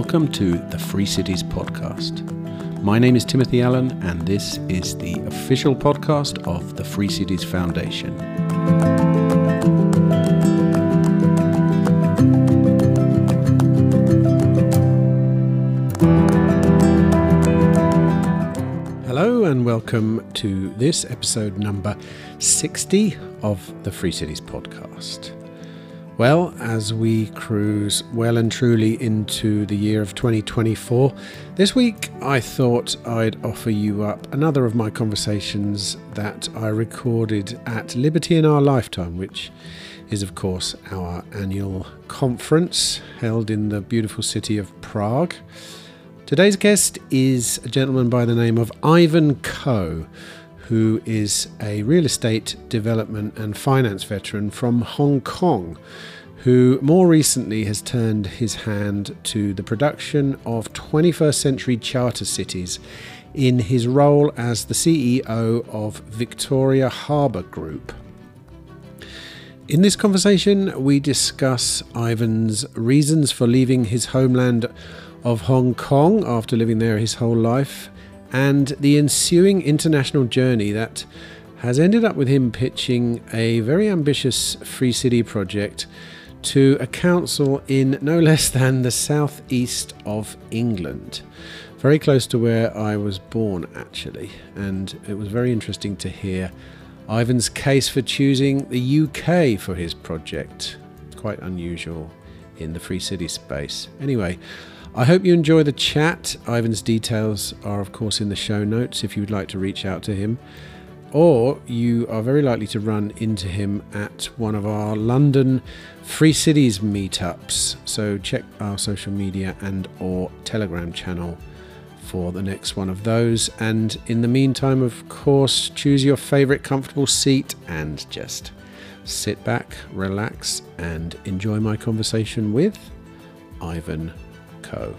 Welcome to the Free Cities Podcast. My name is Timothy Allen, and this is the official podcast of the Free Cities Foundation. Hello and welcome to this episode number 60 of the Free Cities Podcast. Well, as we cruise well and truly into the year of 2024, this week I thought I'd offer you up another of my conversations that I recorded at Liberty in Our Lifetime, which is of course our annual conference held in the beautiful city of Prague. Today's guest is a gentleman by the name of Ivan Ko, who is a real estate development and finance veteran from Hong Kong, who more recently has turned his hand to the production of 21st century charter cities in his role as the CEO of Victoria Harbour Group. In this conversation, we discuss Ivan's reasons for leaving his homeland of Hong Kong after living there his whole life, and the ensuing international journey that has ended up with him pitching a very ambitious free city project to a council in no less than the southeast of England, very close to where I was born actually, and it was very interesting to hear Ivan's case for choosing the UK for his project. Quite unusual in the free city space. Anyway, I hope you enjoy the chat. Ivan's details are of course in the show notes if you would like to reach out to him, or you are very likely to run into him at one of our London Free Cities meetups. So check our social media and or Telegram channel for the next one of those. And in the meantime, of course, choose your favorite comfortable seat and just sit back, relax, and enjoy my conversation with Ivan Ko.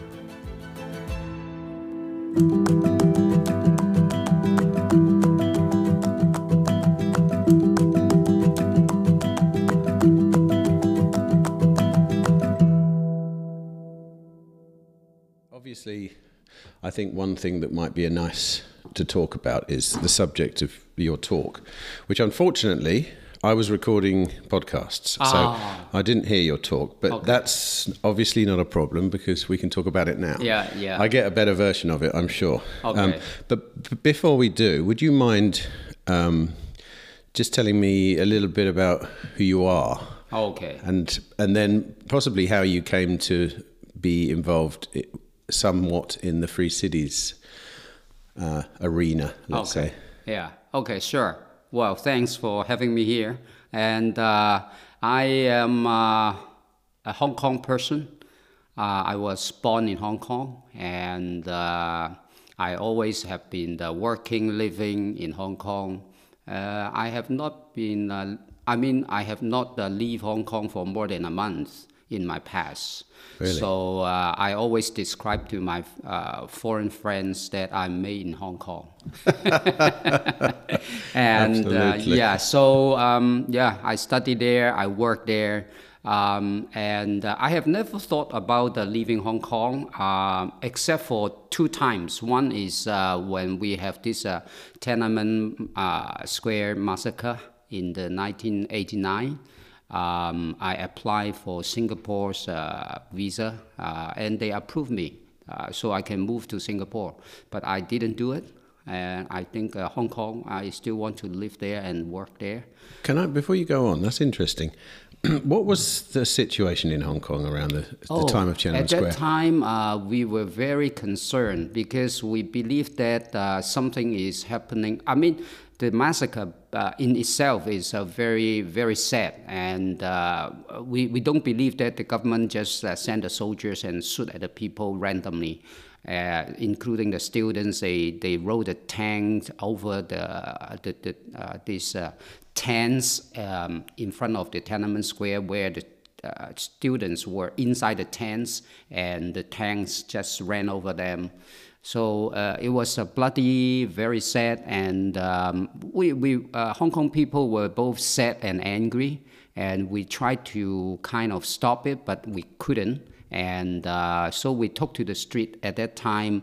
Obviously, I think one thing that might be nice to talk about is the subject of your talk, which unfortunately I was recording podcasts, so I didn't hear your talk, but That's obviously not a problem because we can talk about it now. Yeah. I get a better version of it, I'm sure. Okay. But before we do, would you mind just telling me a little bit about who you are? Okay. And then possibly how you came to be involved somewhat in the Free Cities arena, let's say. Yeah. Okay, sure. Well, thanks for having me here. And I am a Hong Kong person. I was born in Hong Kong, and I always have been working, living in Hong Kong. I have not been, I have not leave Hong Kong for more than a month in my past. Really? So I always describe to my foreign friends that I'm made in Hong Kong. And I studied there, I worked there, and I have never thought about leaving Hong Kong except for two times. One is when we have this Tiananmen Square massacre in the 1989. I applied for Singapore's visa, and they approved me, so I can move to Singapore. But I didn't do it, and I think Hong Kong, I still want to live there and work there. Can I, before you go on, that's interesting. What was the situation in Hong Kong around the time of Tiananmen Square? At that time, we were very concerned because we believed that something is happening. I mean, the massacre in itself is very, very sad, and we don't believe that the government just send the soldiers and shoot at the people randomly, including the students. They rode the tanks over these tents in front of the Tiananmen Square, where the students were inside the tents, and the tanks just ran over them. So it was bloody, very sad, and Hong Kong people were both sad and angry, and we tried to kind of stop it, but we couldn't. And so we took to the street. At that time,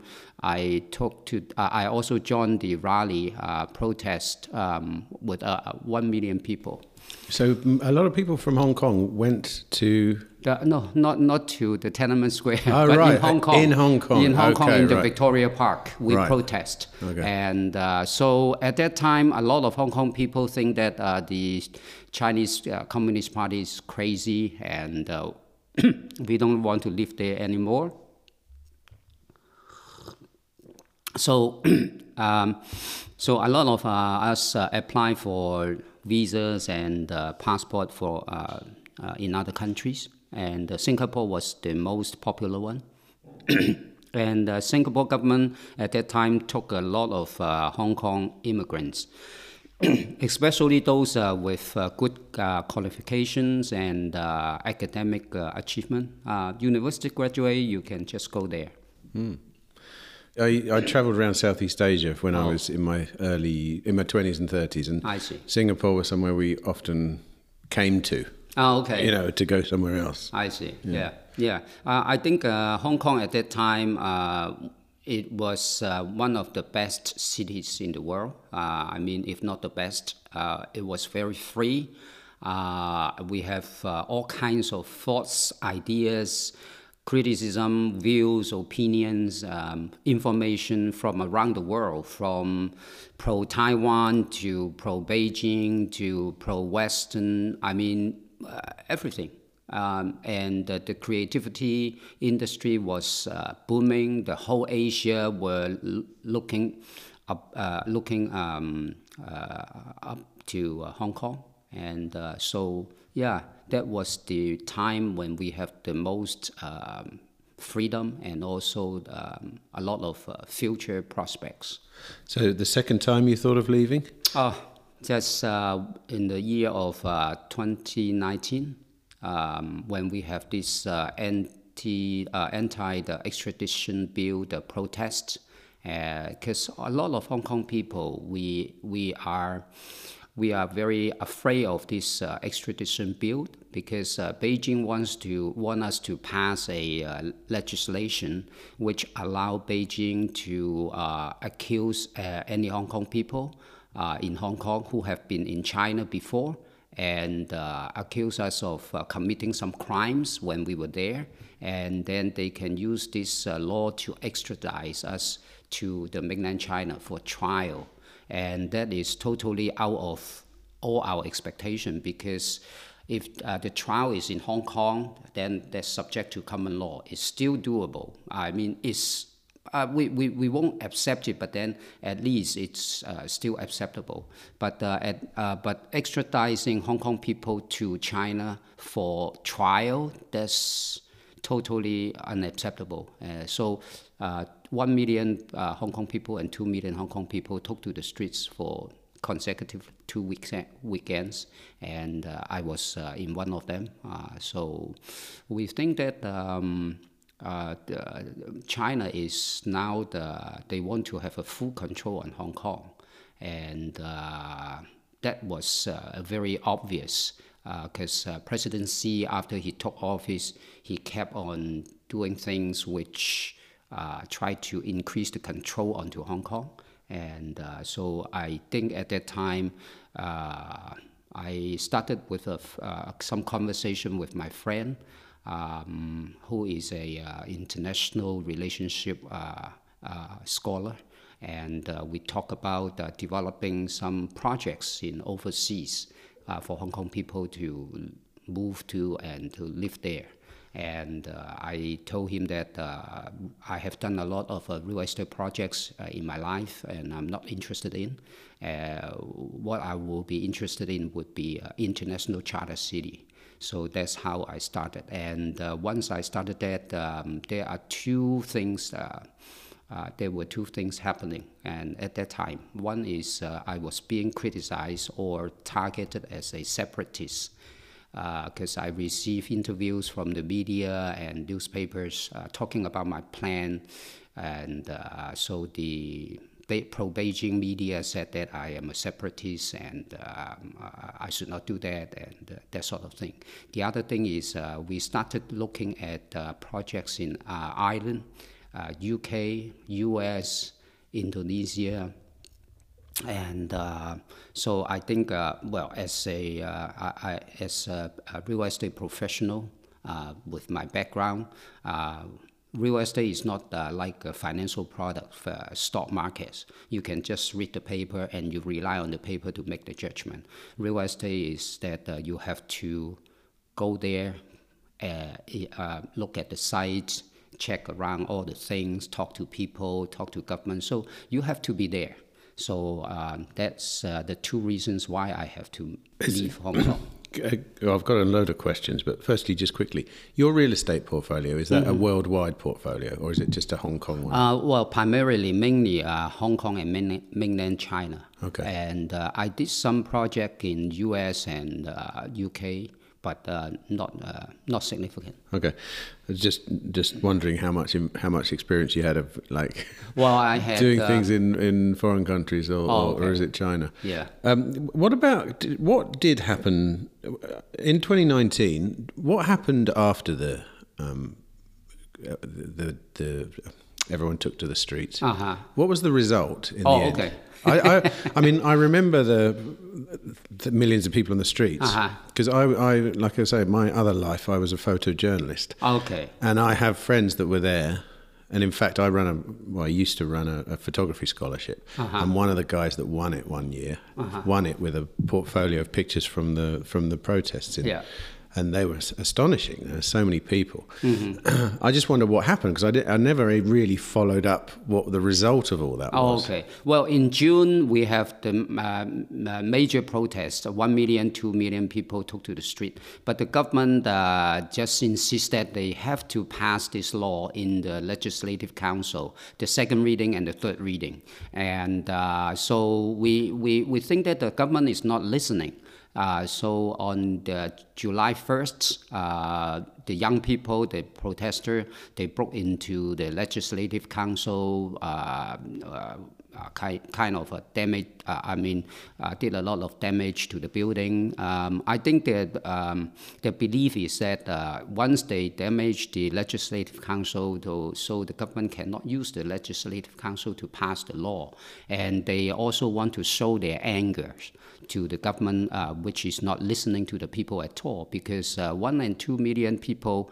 I also joined the rally protest with 1 million people. So a lot of people from Hong Kong went to... No, not to the Tiananmen Square, oh, but right. in Hong Kong. In Hong Kong. In Hong Kong, in the right. Victoria Park, we protest. Okay. And so at that time, a lot of Hong Kong people think that the Chinese Communist Party is crazy and we don't want to live there anymore. So, so a lot of us apply for visas and passport for in other countries, and Singapore was the most popular one. And the Singapore government at that time took a lot of Hong Kong immigrants, especially those with good qualifications and academic achievement. University graduate, you can just go there. I travelled around Southeast Asia when I was in my 20s and 30s, and I see. Singapore was somewhere we often came to. Oh, okay. You know, to go somewhere else. I see. Yeah. I think Hong Kong at that time, it was one of the best cities in the world. I mean, if not the best, it was very free. We have all kinds of thoughts, ideas, criticism, views, opinions, information from around the world, from pro-Taiwan to pro-Beijing to pro-Western, I mean, everything. And the creativity industry was booming. The whole Asia were looking up to Hong Kong. And so, yeah, that was the time when we have the most freedom and also a lot of future prospects. So the second time you thought of leaving? Just in the year of 2019, when we have this anti-extradition bill, the protest, because a lot of Hong Kong people, we are very afraid of this extradition bill because Beijing want us to pass a legislation which allow Beijing to accuse any Hong Kong people in Hong Kong who have been in China before and accuse us of committing some crimes when we were there, and then they can use this law to extradite us to the mainland China for trial. And that is totally out of all our expectation because if the trial is in Hong Kong, then that's subject to common law. It's still doable. I mean, we won't accept it, but then at least it's still acceptable. But extraditing Hong Kong people to China for trial, that's totally unacceptable. So 1 million Hong Kong people and 2 million Hong Kong people took to the streets for consecutive 2 weekends, and I was in one of them. So we think that China is now they want to have a full control on Hong Kong, and that was very obvious because President Xi, after he took office, he kept on doing things which tried to increase the control onto Hong Kong. And so I think at that time, I started with some conversation with my friend, who is a international relationship scholar, and we talk about developing some projects in overseas for Hong Kong people to move to and to live there. And I told him that I have done a lot of real estate projects in my life, and I'm not interested in. What I will be interested in would be international charter city. So that's how I started. And once I started that, there were two things happening. And at that time, one is I was being criticized or targeted as a separatist, because I received interviews from the media and newspapers talking about my plan, and so the pro-Beijing media said that I am a separatist and I should not do that and that sort of thing. The other thing is we started looking at projects in Ireland, UK, US, Indonesia, and so I think, as a real estate professional with my background, real estate is not like a financial product for stock markets. You can just read the paper and you rely on the paper to make the judgment. Real estate is that you have to go there, look at the sites, check around all the things, talk to people, talk to government. So you have to be there. So that's the two reasons why I have to leave Hong Kong. I've got a load of questions, but firstly, just quickly, your real estate portfolio, is that a worldwide portfolio or is it just a Hong Kong one? Primarily, mainly Hong Kong and mainland China. Okay. And I did some project in US and UK, but not significant. Okay, just wondering how much experience you had of I had doing things in foreign countries, or is it China? Yeah. What did happen in 2019? What happened after the everyone took to the streets? What was the result in the end? Okay. I mean, I remember the millions of people on the streets because I, like I say, my other life, I was a photojournalist. Okay. And I have friends that were there. And in fact, I used to run a photography scholarship. And one of the guys that won it one year won it with a portfolio of pictures from the protests. And they were astonishing. There were so many people. I just wonder what happened because I never really followed up what the result of all that was. Okay. Well, in June, we have the major protests. 1 million, 2 million people took to the street. But the government just insists that they have to pass this law in the Legislative Council, the second reading and the third reading. And so we think that the government is not listening. So on July 1st, the young people, the protesters, they broke into the Legislative Council, kind of a damage. Did a lot of damage to the building. I think that the belief is that once they damage the Legislative Council, so the government cannot use the Legislative Council to pass the law, and they also want to show their anger to the government, which is not listening to the people at all, because 1 and 2 million people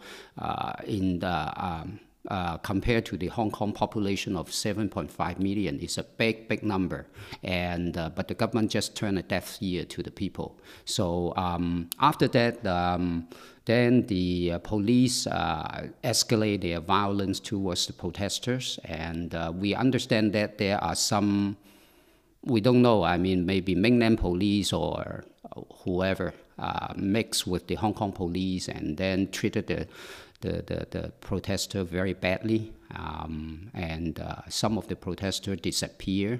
compared to the Hong Kong population of 7.5 million is a big number, and but the government just turned a deaf ear to the people. So after that, then the police escalate their violence towards the protesters, and we understand that there are some, we don't know, maybe mainland police or whoever mixed with the Hong Kong police and then treated the protester very badly, and some of the protesters disappear,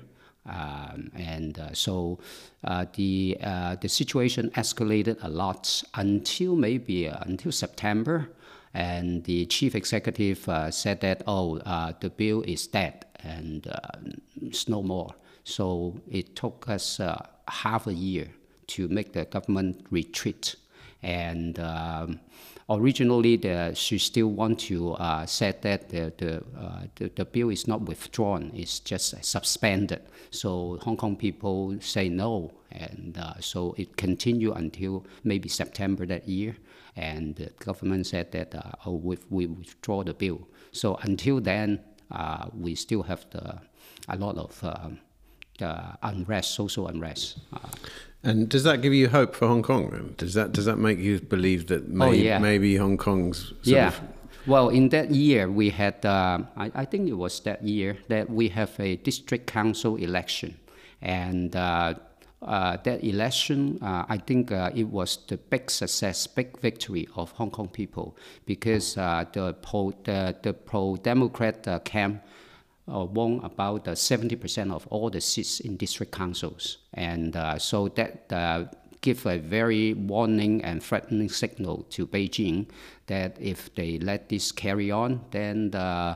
so the situation escalated a lot until September, and the chief executive said that the bill is dead and it's no more. So it took us half a year to make the government retreat, and originally, she still want to said that the bill is not withdrawn; it's just suspended. So Hong Kong people say no, and so it continued until maybe September that year. And the government said that we withdraw the bill. So until then, we still have a lot of unrest, social unrest. And does that give you hope for Hong Kong then? Does that make you believe that maybe Hong Kong's Well, in that year we had, I think it was that year that we have a district council election, and that election, I think it was the big success, big victory of Hong Kong people, because the pro-democrat camp won about 70% of all the seats in district councils. And so that give a very warning and threatening signal to Beijing that if they let this carry on, then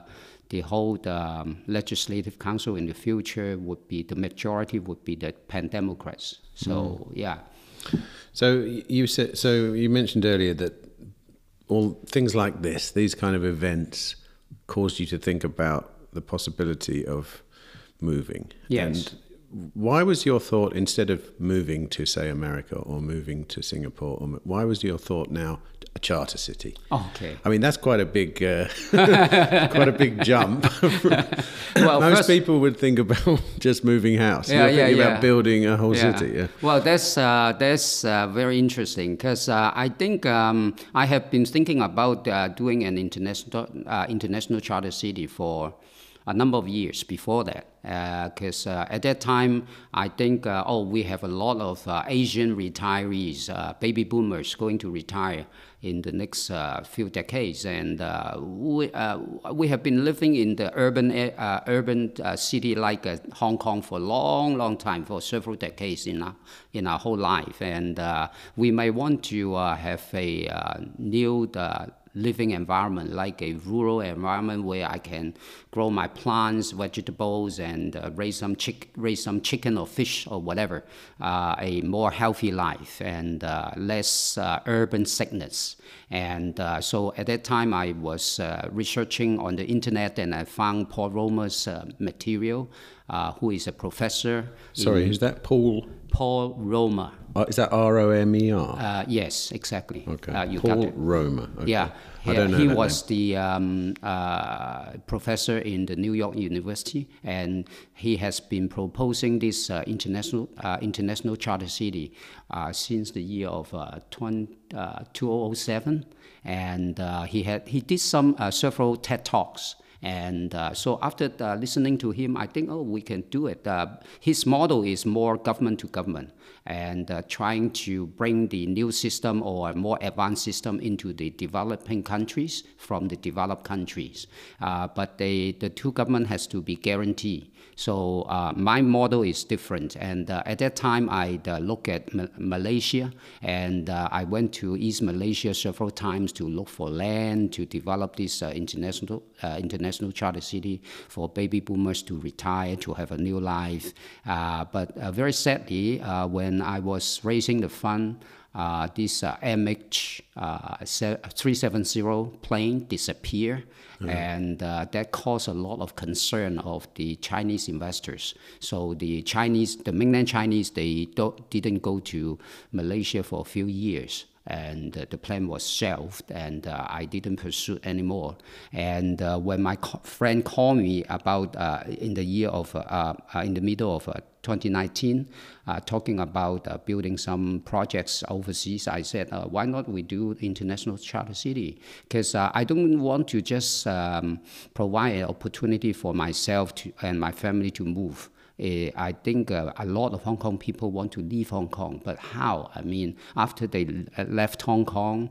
the whole legislative council in the future would be, the majority would be the Pan Democrats. So, yeah. So you mentioned earlier that all things like this, these kind of events, caused you to think about the possibility of moving. Yes. And why was your thought, instead of moving to, say, America or moving to Singapore, why was your thought now a charter city? Okay. I mean, that's quite a big, quite a big jump. Well, most people would think about just moving house. Yeah, You're thinking about building a whole city. Yeah. Well, that's very interesting, because I think I have been thinking about doing an international charter city for a number of years before that, because at that time, I think, we have a lot of Asian retirees, baby boomers going to retire in the next few decades, and we have been living in the urban city like Hong Kong for a long time, for several decades in our whole life, and we may want to have a new living environment, like a rural environment where I can grow my plants, vegetables, and raise some chicken or fish or whatever. A more healthy life and less urban sickness. And so at that time, I was researching on the internet, and I found Paul Romer's material, who is a professor. Sorry, is that Paul? Paul Romer. Is that Romer? Yes, exactly. Okay. You Paul got it. Romer. Okay. Yeah. I don't know he that was name. the professor in the New York University, and he has been proposing this international charter city since the year of 2007, and he did some several TED Talks. And so after listening to him, I think, we can do it. His model is more government to government, and trying to bring the new system or a more advanced system into the developing countries from the developed countries. But the two government has to be guaranteed. So my model is different. And at that time, I looked at Malaysia, and I went to East Malaysia several times to look for land to develop this international charter city for baby boomers to retire, to have a new life. But very sadly, when I was raising the fund, this MH370 plane disappeared, and that caused a lot of concern of the Chinese investors. So the mainland Chinese, they didn't go to Malaysia for a few years. And the plan was shelved, and I didn't pursue anymore. And when my friend called me about in the middle of 2019, talking about building some projects overseas, I said, why not we do international charter city? Because I don't want to just provide an opportunity for myself and my family to move. I think a lot of Hong Kong people want to leave Hong Kong, but how? I mean, after they left Hong Kong,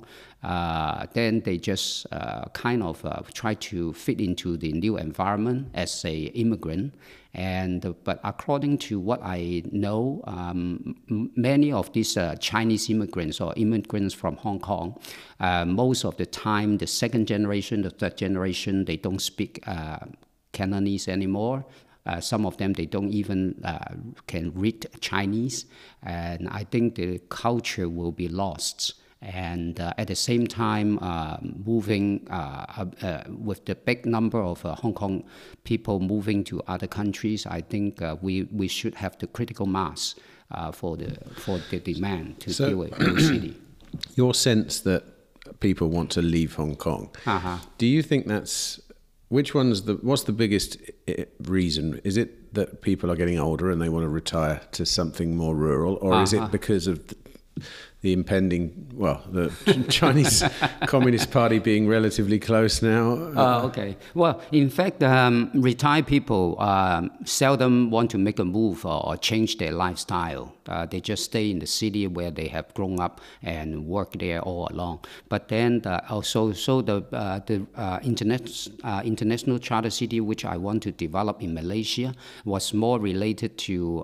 then they just try to fit into the new environment as a immigrant. But according to what I know, many of these Chinese immigrants or immigrants from Hong Kong, most of the time, the second generation, the third generation, they don't speak Cantonese anymore. Some of them, they don't even can read Chinese, and I think the culture will be lost. And at the same time, moving with the big number of Hong Kong people moving to other countries, I think we should have the critical mass for the demand to deal with new city. Your sense that people want to leave Hong Kong, do you think that's... what's the biggest reason? Is it that people are getting older and they want to retire to something more rural, or is it because of the impending, the Chinese Communist Party being relatively close now? Okay. Well, in fact, retired people seldom want to make a move or change their lifestyle. They just stay in the city where they have grown up and work there all along. But then the international charter city, which I want to develop in Malaysia, was more related to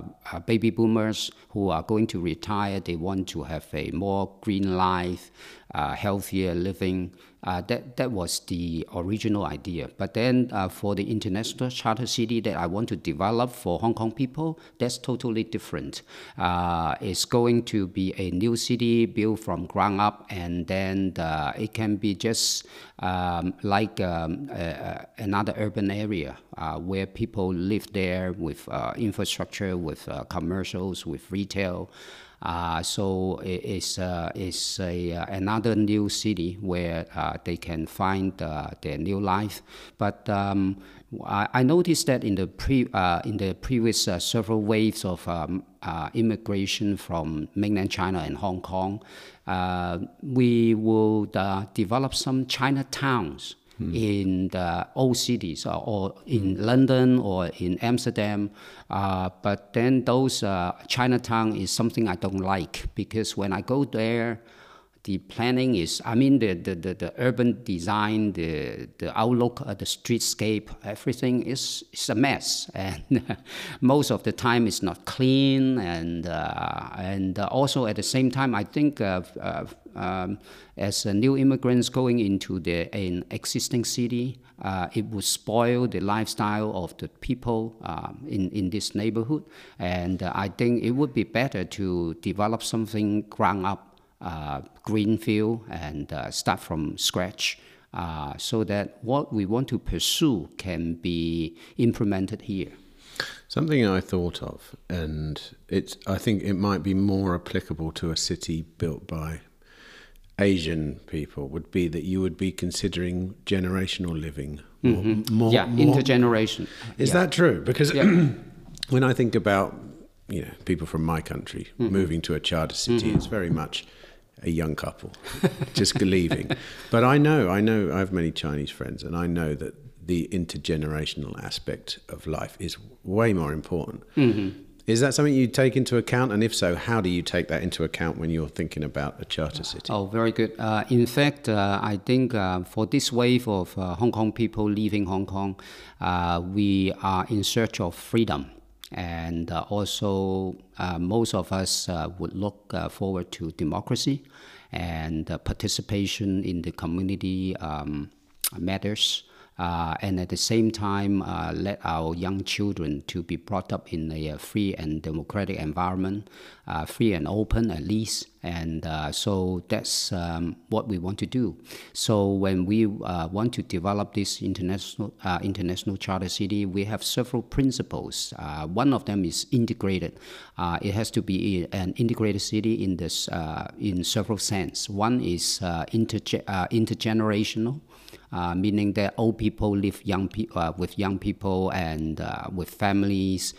baby boomers who are going to retire. They want to have a more green life, healthier living. That was the original idea. But then for the international charter city that I want to develop for Hong Kong people, that's totally different. It's going to be a new city built from ground up, and then it can be just like another urban area where people live there with infrastructure, with commercials, with retail. So it's another new city where they can find their new life. But I noticed that in the previous several waves of immigration from mainland China and Hong Kong, we will develop some Chinatowns in the old cities or in London or in Amsterdam. But then those Chinatown is something I don't like, because when I go there, the planning is, the urban design, the outlook, the streetscape, everything is a mess. And most of the time it's not clean. And also at the same time, I think as new immigrants going into an existing city, it would spoil the lifestyle of the people in this neighborhood. And I think it would be better to develop something ground up, greenfield, and start from scratch, so that what we want to pursue can be implemented here. Something I thought of, and I think it might be more applicable to a city built by Asian people, would be that you would be considering generational living. More, intergeneration. Is that true? Because when I think about people from my country moving to a charter city, it's very much a young couple just leaving. But I know I have many Chinese friends, and I know that the intergenerational aspect of life is way more important. Is that something you take into account? And if so, how do you take that into account when you're thinking about a charter city? Oh, very good. In fact, I think for this wave of Hong Kong people leaving Hong Kong, we are in search of freedom. And also, most of us would look forward to democracy and participation in the community matters. And at the same time, let our young children to be brought up in a free and democratic environment, free and open at least. And so that's what we want to do. So when we want to develop this international charter city, we have several principles. One of them is integrated. It has to be an integrated city in this in several sense. One is intergenerational. Meaning that old people live with young people and with families,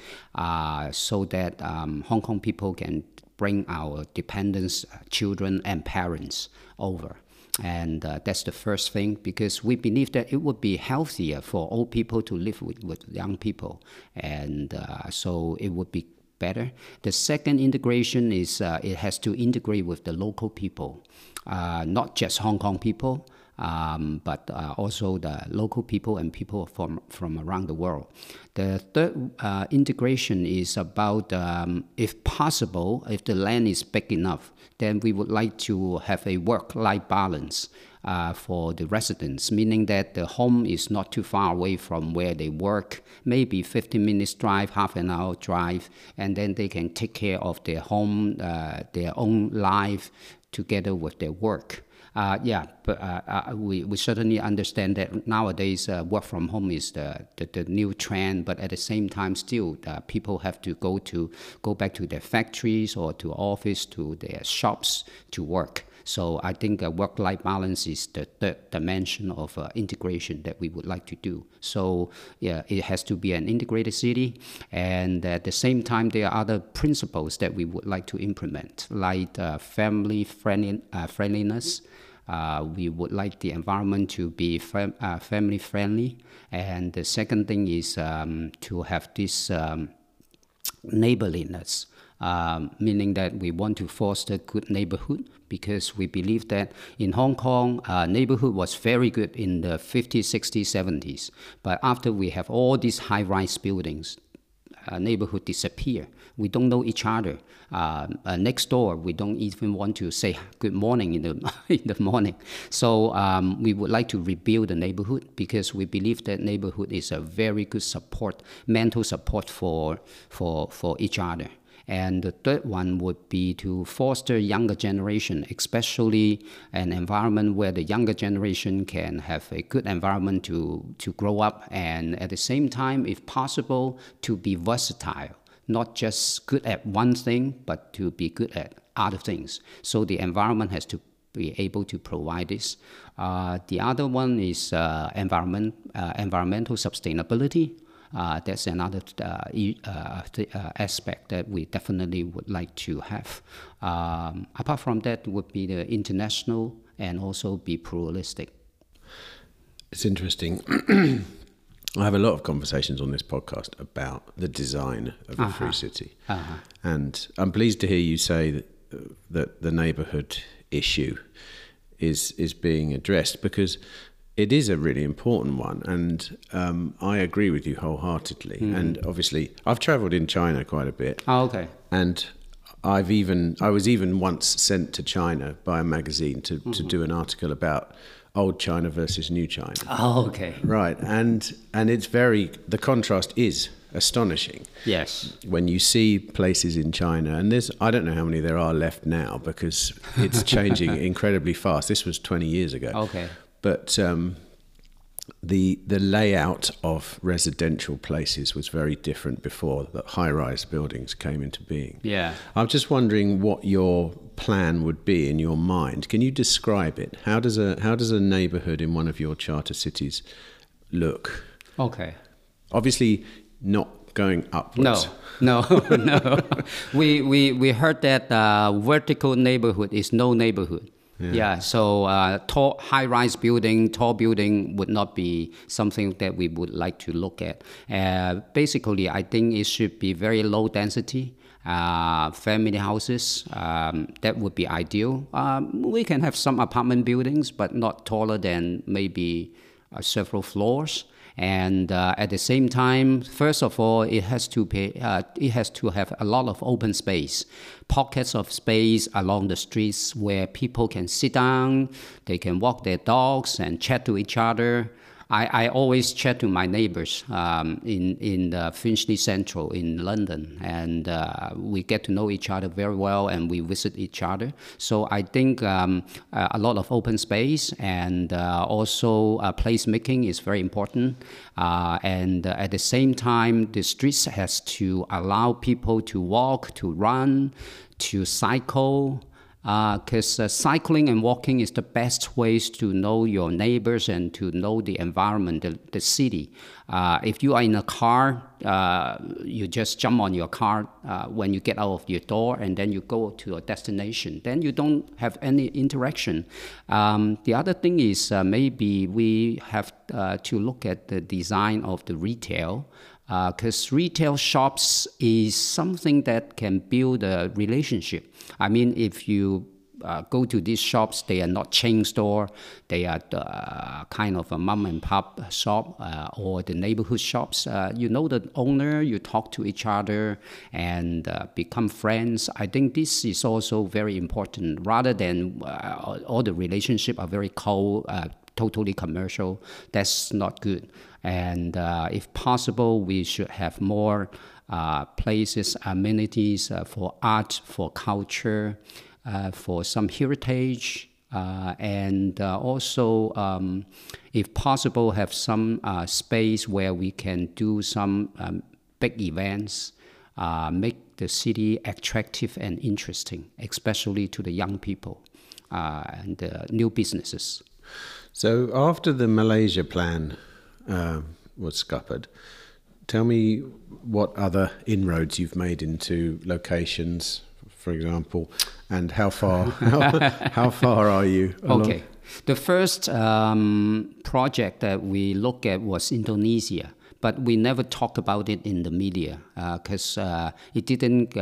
so that Hong Kong people can bring our dependents, children and parents over. And that's the first thing, because we believe that it would be healthier for old people to live with young people. And so it would be better. The second integration is it has to integrate with the local people, not just Hong Kong people, but also the local people and people from around the world. The third integration is about, if possible, if the land is big enough, then we would like to have a work-life balance for the residents, meaning that the home is not too far away from where they work, maybe 15 minutes drive, half an hour drive, and then they can take care of their home, their own life together with their work. But we certainly understand that nowadays work from home is the new trend, but at the same time still people have to go back to their factories or to office, to their shops to work. So I think work-life balance is the third dimension of integration that we would like to do. So it has to be an integrated city, and at the same time there are other principles that we would like to implement, like family friendliness. We would like the environment to be family friendly, and the second thing is to have this neighborliness, meaning that we want to foster good neighborhood, because we believe that in Hong Kong, neighborhood was very good in the 50s, 60s, 70s. But after we have all these high-rise buildings, neighborhood disappear. We don't know each other. Next door, we don't even want to say good morning in the in the morning. So we would like to rebuild the neighborhood because we believe that neighborhood is a very good support, mental support for each other. And the third one would be to foster younger generation, especially an environment where the younger generation can have a good environment to grow up, and at the same time, if possible, to be versatile, not just good at one thing, but to be good at other things. So the environment has to be able to provide this. The other one is environmental sustainability. That's another aspect that we definitely would like to have. Apart from that, would be the international and also be pluralistic. It's interesting. I have a lot of conversations on this podcast about the design of a free city. And I'm pleased to hear you say that the neighbourhood issue is being addressed, because it is a really important one, and I agree with you wholeheartedly. And obviously, I've travelled in China quite a bit. Oh, okay. And I was even once sent to China by a magazine to do an article about old China versus new China. Oh, okay. Right, and it's the contrast is astonishing. Yes. When you see places in China, and I don't know how many there are left now, because it's changing incredibly fast. This was 20 years ago. Okay. But the layout of residential places was very different before the high-rise buildings came into being. Yeah. I'm just wondering what your plan would be in your mind. Can you describe it? How does a neighbourhood in one of your charter cities look? Okay. Obviously, not going upwards. No. We heard that vertical neighborhood is no neighborhood. Yeah, so tall, high-rise building, tall building would not be something that we would like to look at. Basically, I think it should be very low density, family houses. That would be ideal. We can have some apartment buildings, but not taller than maybe several floors. And at the same time, first of all, it has to have a lot of open space, pockets of space along the streets where people can sit down, they can walk their dogs and chat to each other. I always chat to my neighbors in Finchley Central in London, and we get to know each other very well, and we visit each other. So I think a lot of open space and also place making is very important. And at the same time, the streets has to allow people to walk, to run, to cycle. Because cycling and walking is the best ways to know your neighbors and to know the environment, the city. If you are in a car, you just jump on your car when you get out of your door, and then you go to a destination. Then you don't have any interaction. The other thing is maybe we have to look at the design of the retail. Because retail shops is something that can build a relationship. I mean, if you go to these shops, they are not chain store, they are kind of a mom and pop shop or the neighborhood shops. You know the owner, you talk to each other and become friends. I think this is also very important, rather than all the relationship are very cold, totally commercial. That's not good. And if possible, we should have more places, amenities for art, for culture, for some heritage, and also, if possible, have some space where we can do some big events, make the city attractive and interesting, especially to the young people and new businesses. So after the Malaysia plan was scuppered, tell me what other inroads you've made into locations, for example, and how far are you along? Okay. The first project that we looked at was Indonesia, but we never talked about it in the media because it didn't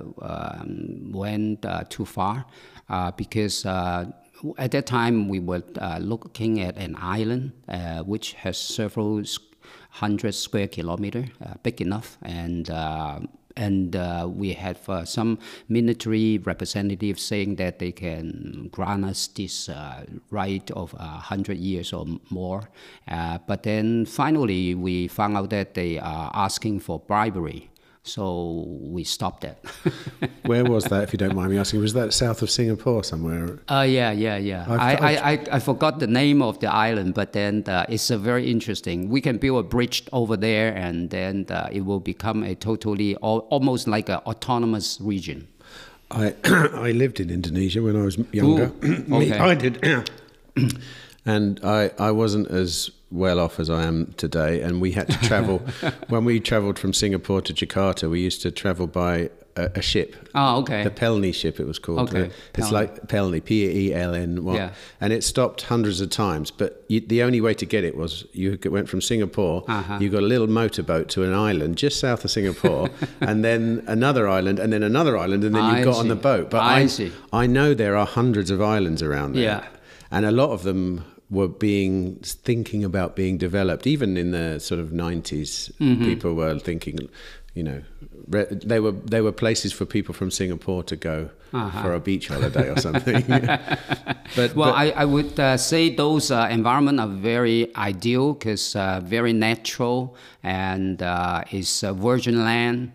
went too far because at that time we were looking at an island which has several 100 square kilometer, big enough, and we have some military representatives saying that they can grant us this right of 100 years or more. But then finally we found out that they are asking for bribery. So we stopped that. Where was that, if you don't mind me asking? Was that south of Singapore somewhere? Yeah. I forgot the name of the island, but then it's very interesting. We can build a bridge over there, and then it will become a totally, almost like an autonomous region. I lived in Indonesia when I was younger. Ooh, okay. I did. And I wasn't as well off as I am today, and we had to travel. When we travelled from Singapore to Jakarta, we used to travel by a ship. Oh, okay. The Pelni ship, it was called. Okay. It's like Pelni, Pelny. Yeah. And it stopped hundreds of times, but the only way to get it was you went from Singapore, you got a little motorboat to an island just south of Singapore, and then another island, and then another island, and then you got on the boat. But I know there are hundreds of islands around there. Yeah. And a lot of them were thinking about being developed. Even in the sort of 90s, people were thinking, they were places for people from Singapore to go for a beach holiday or something. I would say those environments are very ideal because very natural, and it's virgin land.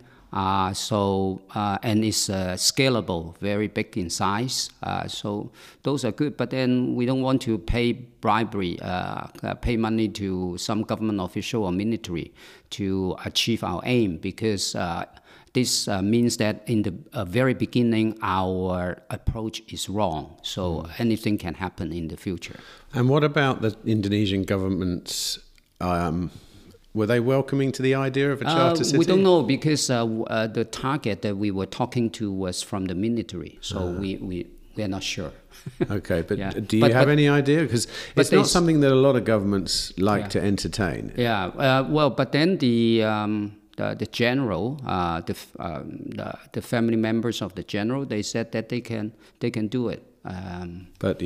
And it's scalable, very big in size. So those are good. But then we don't want to pay bribery, pay money to some government official or military to achieve our aim, because this means that in the very beginning, our approach is wrong. So anything can happen in the future. And what about the Indonesian government's were they welcoming to the idea of a charter city? We don't know, because the target that we were talking to was from the military, so we are not sure. Okay, but do you have any idea? Because it's not something that a lot of governments like to entertain. Yeah, but then the general, the family members of the general, they said that they can do it. Not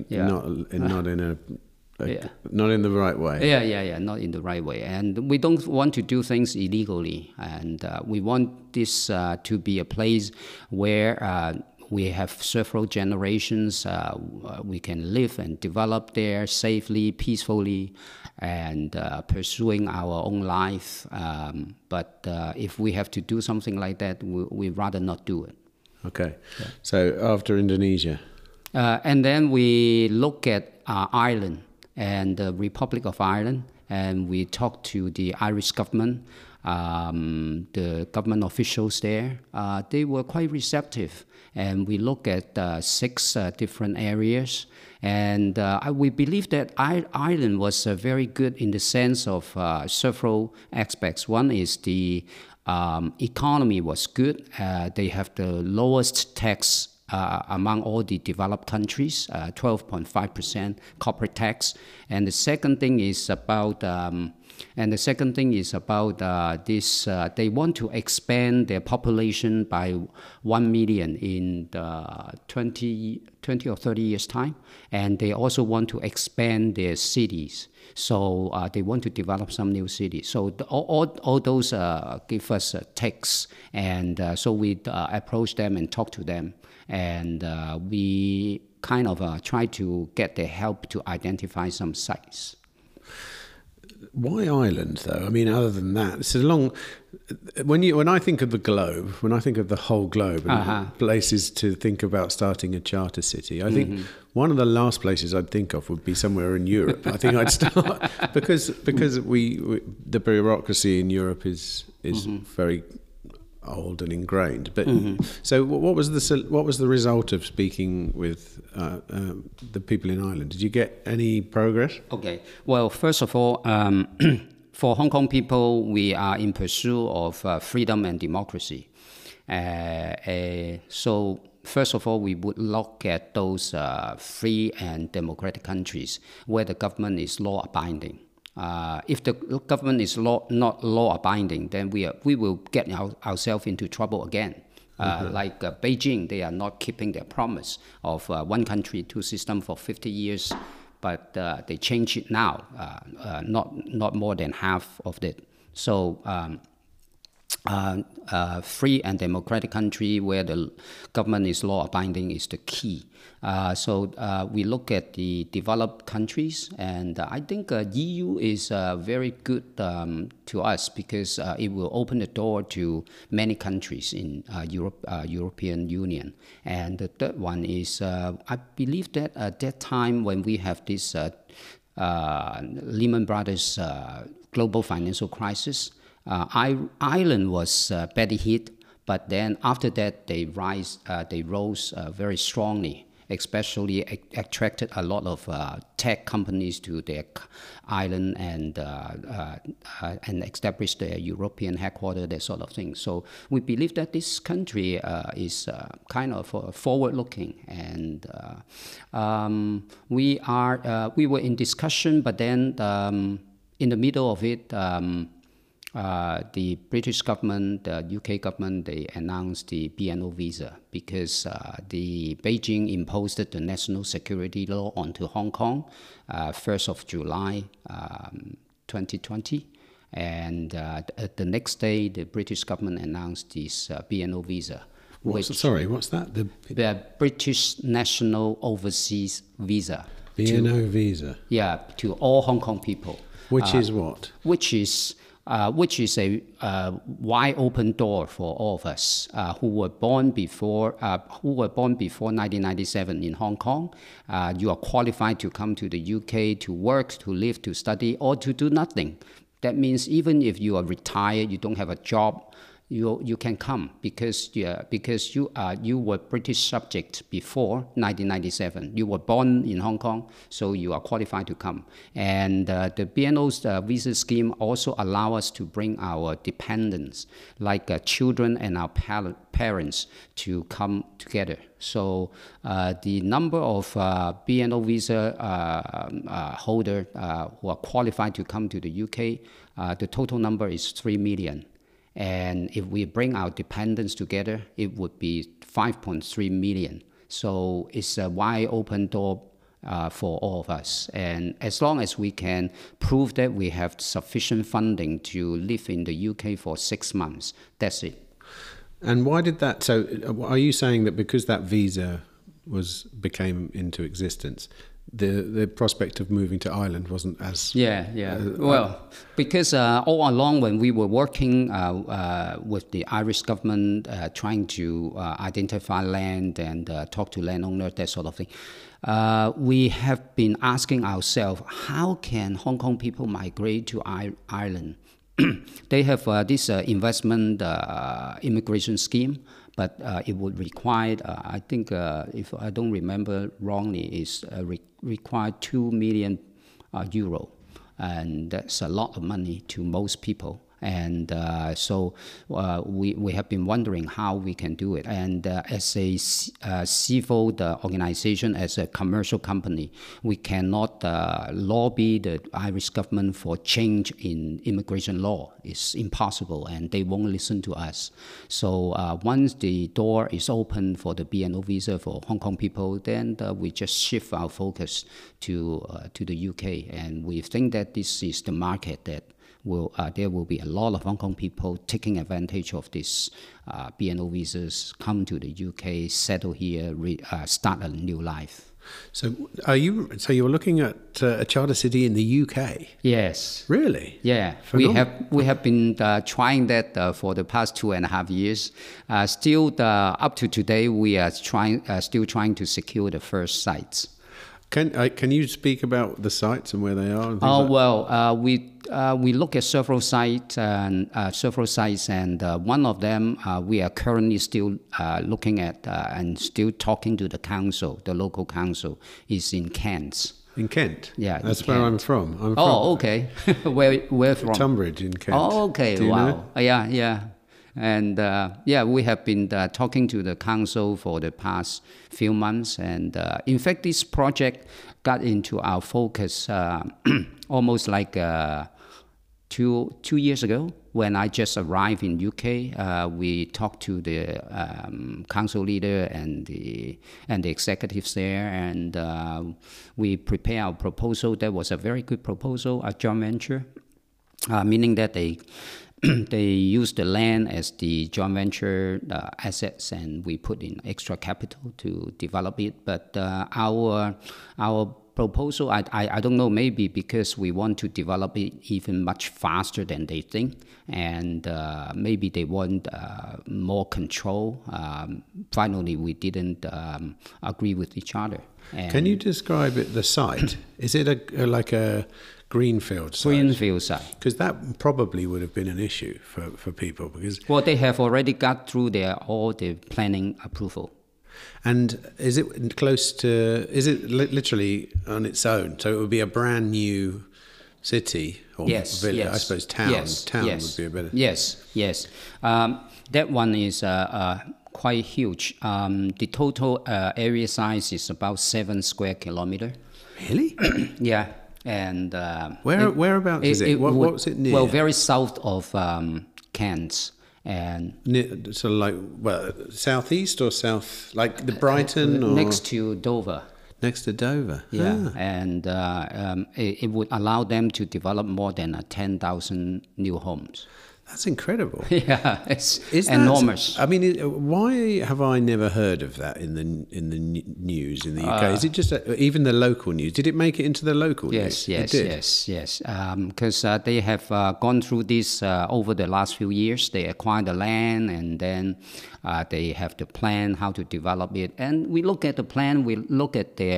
in the right way. Yeah, not in the right way. And we don't want to do things illegally. And we want this to be a place where we have several generations. We can live and develop there safely, peacefully, and pursuing our own life. But if we have to do something like that, we'd rather not do it. Okay. Yeah. So after Indonesia? And then we look at Ireland and the Republic of Ireland, and we talked to the Irish government, the government officials there. They were quite receptive, and we look at 6 different areas, and we believe that Ireland was very good in the sense of several aspects. One is the economy was good. They have the lowest tax among all the developed countries, 12.5% corporate tax. And the second thing is about this. They want to expand their population by 1 million in 20 or 30 years time, and they also want to expand their cities. So they want to develop some new cities. So all those give us tax, and so we approach them and talk to them. And we kind of try to get their help to identify some sites. Why Ireland, though? I mean, other than that, it's a long. When I think of the globe, when I think of the whole globe and places to think about starting a charter city, I think one of the last places I'd think of would be somewhere in Europe. I think I'd start because the bureaucracy in Europe is very old and ingrained. But so what was the result of speaking with the people in Ireland? Did you get any progress? Okay. Well, first of all, for Hong Kong people, we are in pursuit of freedom and democracy. So first of all, we would look at those free and democratic countries where the government is law-abiding. If the government is not law-abiding, then we will get ourselves into trouble again. Like Beijing, they are not keeping their promise of one country, 2 systems for 50 years. but they changed it now, not more than half of it. So free and democratic country where the government is law-abiding is the key. So we look at the developed countries, and I think EU is very good to us because it will open the door to many countries in European Union. And the third one is, I believe that at that time when we have this Lehman Brothers global financial crisis, Ireland was badly hit, but then after that they rose very strongly, especially attracted a lot of tech companies to their island and established their European headquarters, that sort of thing. So we believe that this country is kind of forward-looking, and we were in discussion, but then in the middle of it, the British government, the UK government, they announced the BNO visa because the Beijing imposed the national security law onto Hong Kong 1st of July 2020. And the next day, the British government announced this BNO visa. What's that? The British National Overseas Visa. BNO visa? Yeah, to all Hong Kong people. Which is what? Which is a wide open door for all of us who were born before 1997 in Hong Kong. You are qualified to come to the UK to work, to live, to study, or to do nothing. That means even if you are retired, you don't have a job, you can come because you were British subject before 1997. You were born in Hong Kong, so you are qualified to come. And the BNO's visa scheme also allow us to bring our dependents, like children and our parents, to come together. So the number of BNO visa holder who are qualified to come to the UK, the total number is 3 million. And if we bring our dependents together, it would be 5.3 million. So it's a wide open door for all of us. And as long as we can prove that we have sufficient funding to live in the UK for 6 months, that's it. And why did that? So are you saying that because that visa became into existence, the prospect of moving to Ireland wasn't as... Well, because all along when we were working with the Irish government, trying to identify land and talk to landowners, that sort of thing, we have been asking ourselves, how can Hong Kong people migrate to Ireland? They have this investment immigration scheme, but it would require, I think, if I don't remember wrongly, is require 2 million euro, and that's a lot of money to most people. And so we have been wondering how we can do it. And as a civil organization, as a commercial company, we cannot lobby the Irish government for change in immigration law. It's impossible, and they won't listen to us. So once the door is open for the BNO visa for Hong Kong people, then we just shift our focus to the UK. And we think that this is the market that there will be a lot of Hong Kong people taking advantage of this BNO visas, come to the UK, settle here, start a new life. So you're looking at a charter city in the UK? Yes. Really? Yeah. We have been trying that for the past 2.5 years. Still, up to today, we are still trying to secure the first sites. Can you speak about the sites and where they are? We look at several sites, and one of them we are currently still looking at and still talking to the council, the local council, is in Kent. In Kent? Yeah. That's where I'm from. Okay. Where from? Tunbridge in Kent. Oh, okay. Do you know? Yeah. And we have been talking to the council for the past few months. And in fact, this project got into our focus almost like 2 years ago. when I just arrived in UK, we talked to the council leader and the executives there, and we prepared our proposal. That was a very good proposal, a joint venture, meaning that they they use the land as the joint venture assets, and we put in extra capital to develop it. But our proposal, I don't know, maybe because we want to develop it even much faster than they think, and maybe they want more control. Finally, we didn't agree with each other. And can you describe the site? Is it like a greenfield site? Greenfield site. Because that probably would have been an issue for people. Because they have already got through all the planning approval. And is it close to? Is it literally on its own? So it would be a brand new city or village. Yes. I suppose town. Yes, town yes, would be a better. Yes. That one is quite huge. The total area size is about 7 square kilometers. Really? Yeah. And whereabouts is it? What's it near? Well, very south of Cairns. And sort of like southeast or south, like the Brighton, or next to Dover. Next to Dover, yeah. And it would allow them to develop more than 10,000 new homes. That's incredible. Yeah, it's enormous. I mean, why have I never heard of that in the news in the UK? Is it just even the local news? Did it make it into the local news? Yes. Because they have gone through this over the last few years. They acquired the land, and then they have the plan how to develop it. And we look at the plan. We look at they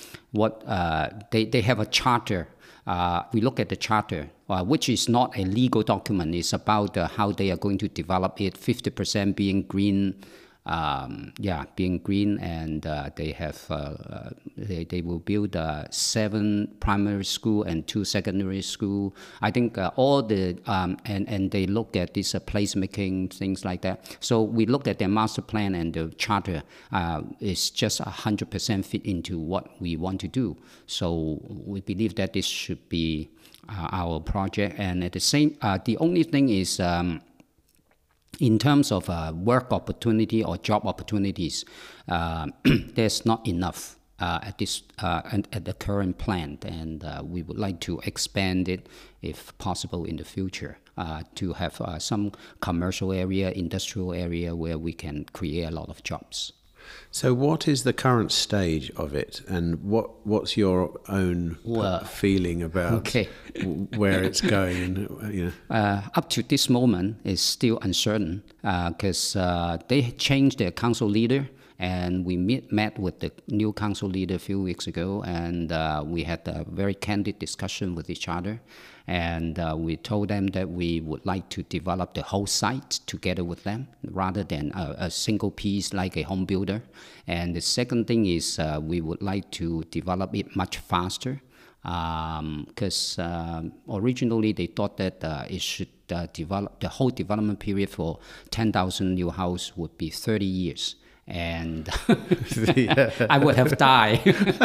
have a charter. We look at the charter, which is not a legal document. It's about how they are going to develop it. 50% being green, being green, and they have they will build 7 primary school and 2 secondary school. I think all the and they look at this placemaking, things like that. So we look at their master plan, and the charter is just 100% fit into what we want to do. So we believe that this should be our project. And at the same, the only thing is, in terms of work opportunity or job opportunities, there's not enough at the current plant, and we would like to expand it if possible in the future to have some commercial area, industrial area where we can create a lot of jobs. So what is the current stage of it, and what's your own feeling about where it's going? Up to this moment is still uncertain because they changed their council leader, and we met with the new council leader a few weeks ago, and we had a very candid discussion with each other. And we told them that we would like to develop the whole site together with them rather than a single piece like a home builder. And the second thing is we would like to develop it much faster because originally they thought that it should develop, the whole development period for 10,000 new house would be 30 years. And I would have died.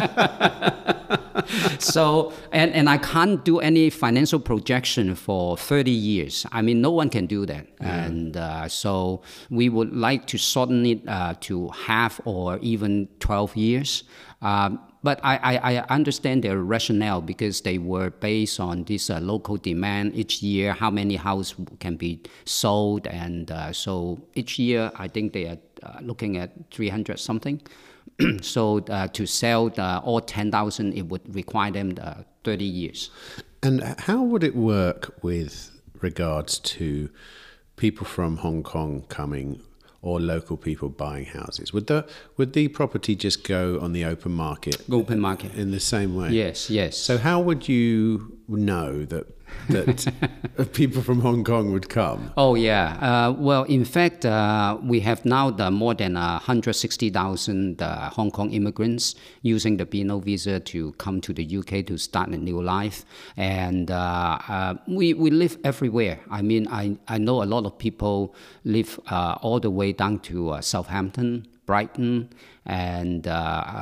So, and I can't do any financial projection for 30 years. I mean, no one can do that. And so we would like to shorten it to half or even 12 years. But I understand their rationale because they were based on this local demand each year, how many houses can be sold. And so each year, I think they are looking at 300 something. So to sell all 10,000, it would require them 30 years. And how would it work with regards to people from Hong Kong coming or local people buying houses? Would the property just go on the open market? Open market. In the same way? Yes. So how would you know that people from Hong Kong would come? Oh, yeah. Well, in fact, we have now more than 160,000 Hong Kong immigrants using the BNO visa to come to the UK to start a new life. And we live everywhere. I mean, I know a lot of people live all the way down to Southampton, Brighton, and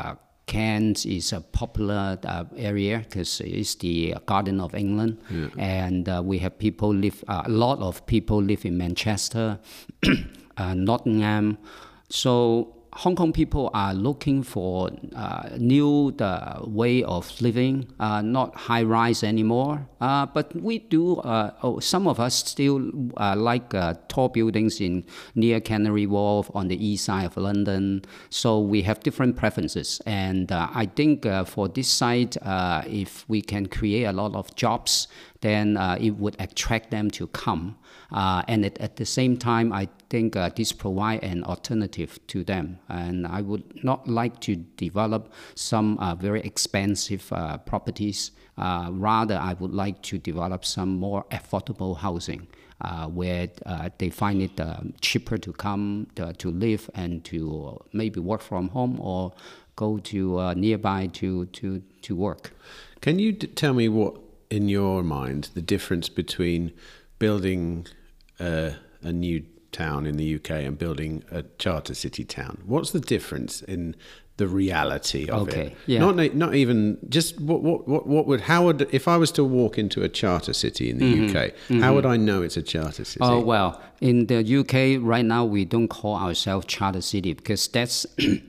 Kent is a popular area because it's the Garden of England, and we have people live. A lot of people live in Manchester, Nottingham. So Hong Kong people are looking for new way of living, not high rise anymore. But we do. Some of us still like tall buildings near Canary Wharf on the east side of London. So we have different preferences, and I think for this site, if we can create a lot of jobs, then it would attract them to come. And at the same time, I think this provide an alternative to them. And I would not like to develop some very expensive properties. Rather, I would like to develop some more affordable housing where they find it cheaper to come to live and to maybe work from home or go to nearby to work. Can you tell me what, in your mind, the difference between building a new town in the UK and building a charter city town? What's the difference in the reality of it? Yeah. Not even just how would, if I was to walk into a charter city in the UK, how would I know it's a charter city? Oh, well, in the UK right now we don't call ourselves charter city because that's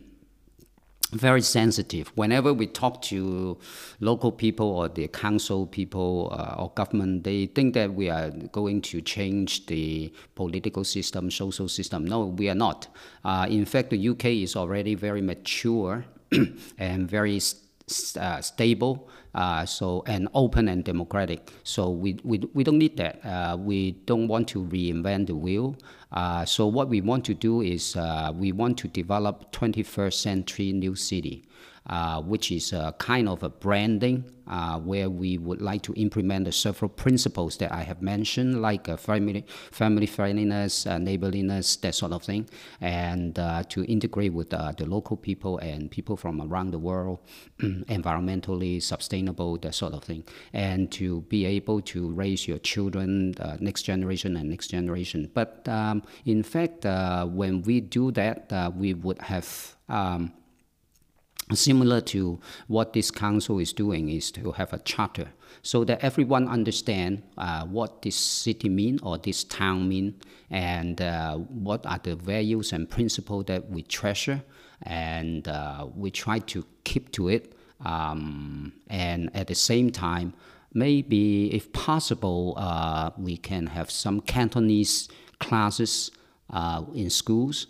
very sensitive. Whenever we talk to local people or the council people or government, they think that we are going to change the political system, social system. No, we are not. In fact, the UK is already very mature and very stable, and open and democratic. So we don't need that. We don't want to reinvent the wheel. So what we want to do is we want to develop 21st century new city, which is a kind of a branding where we would like to implement the several principles that I have mentioned, like family friendliness, neighborliness, that sort of thing, and to integrate with the local people and people from around the world, environmentally sustainable, that sort of thing, and to be able to raise your children, next generation and next generation. But in fact, when we do that, we would have similar to what this council is doing, is to have a charter so that everyone understand what this city mean or this town mean, and what are the values and principles that we treasure, and we try to keep to it, and at the same time, maybe if possible, we can have some Cantonese classes in schools,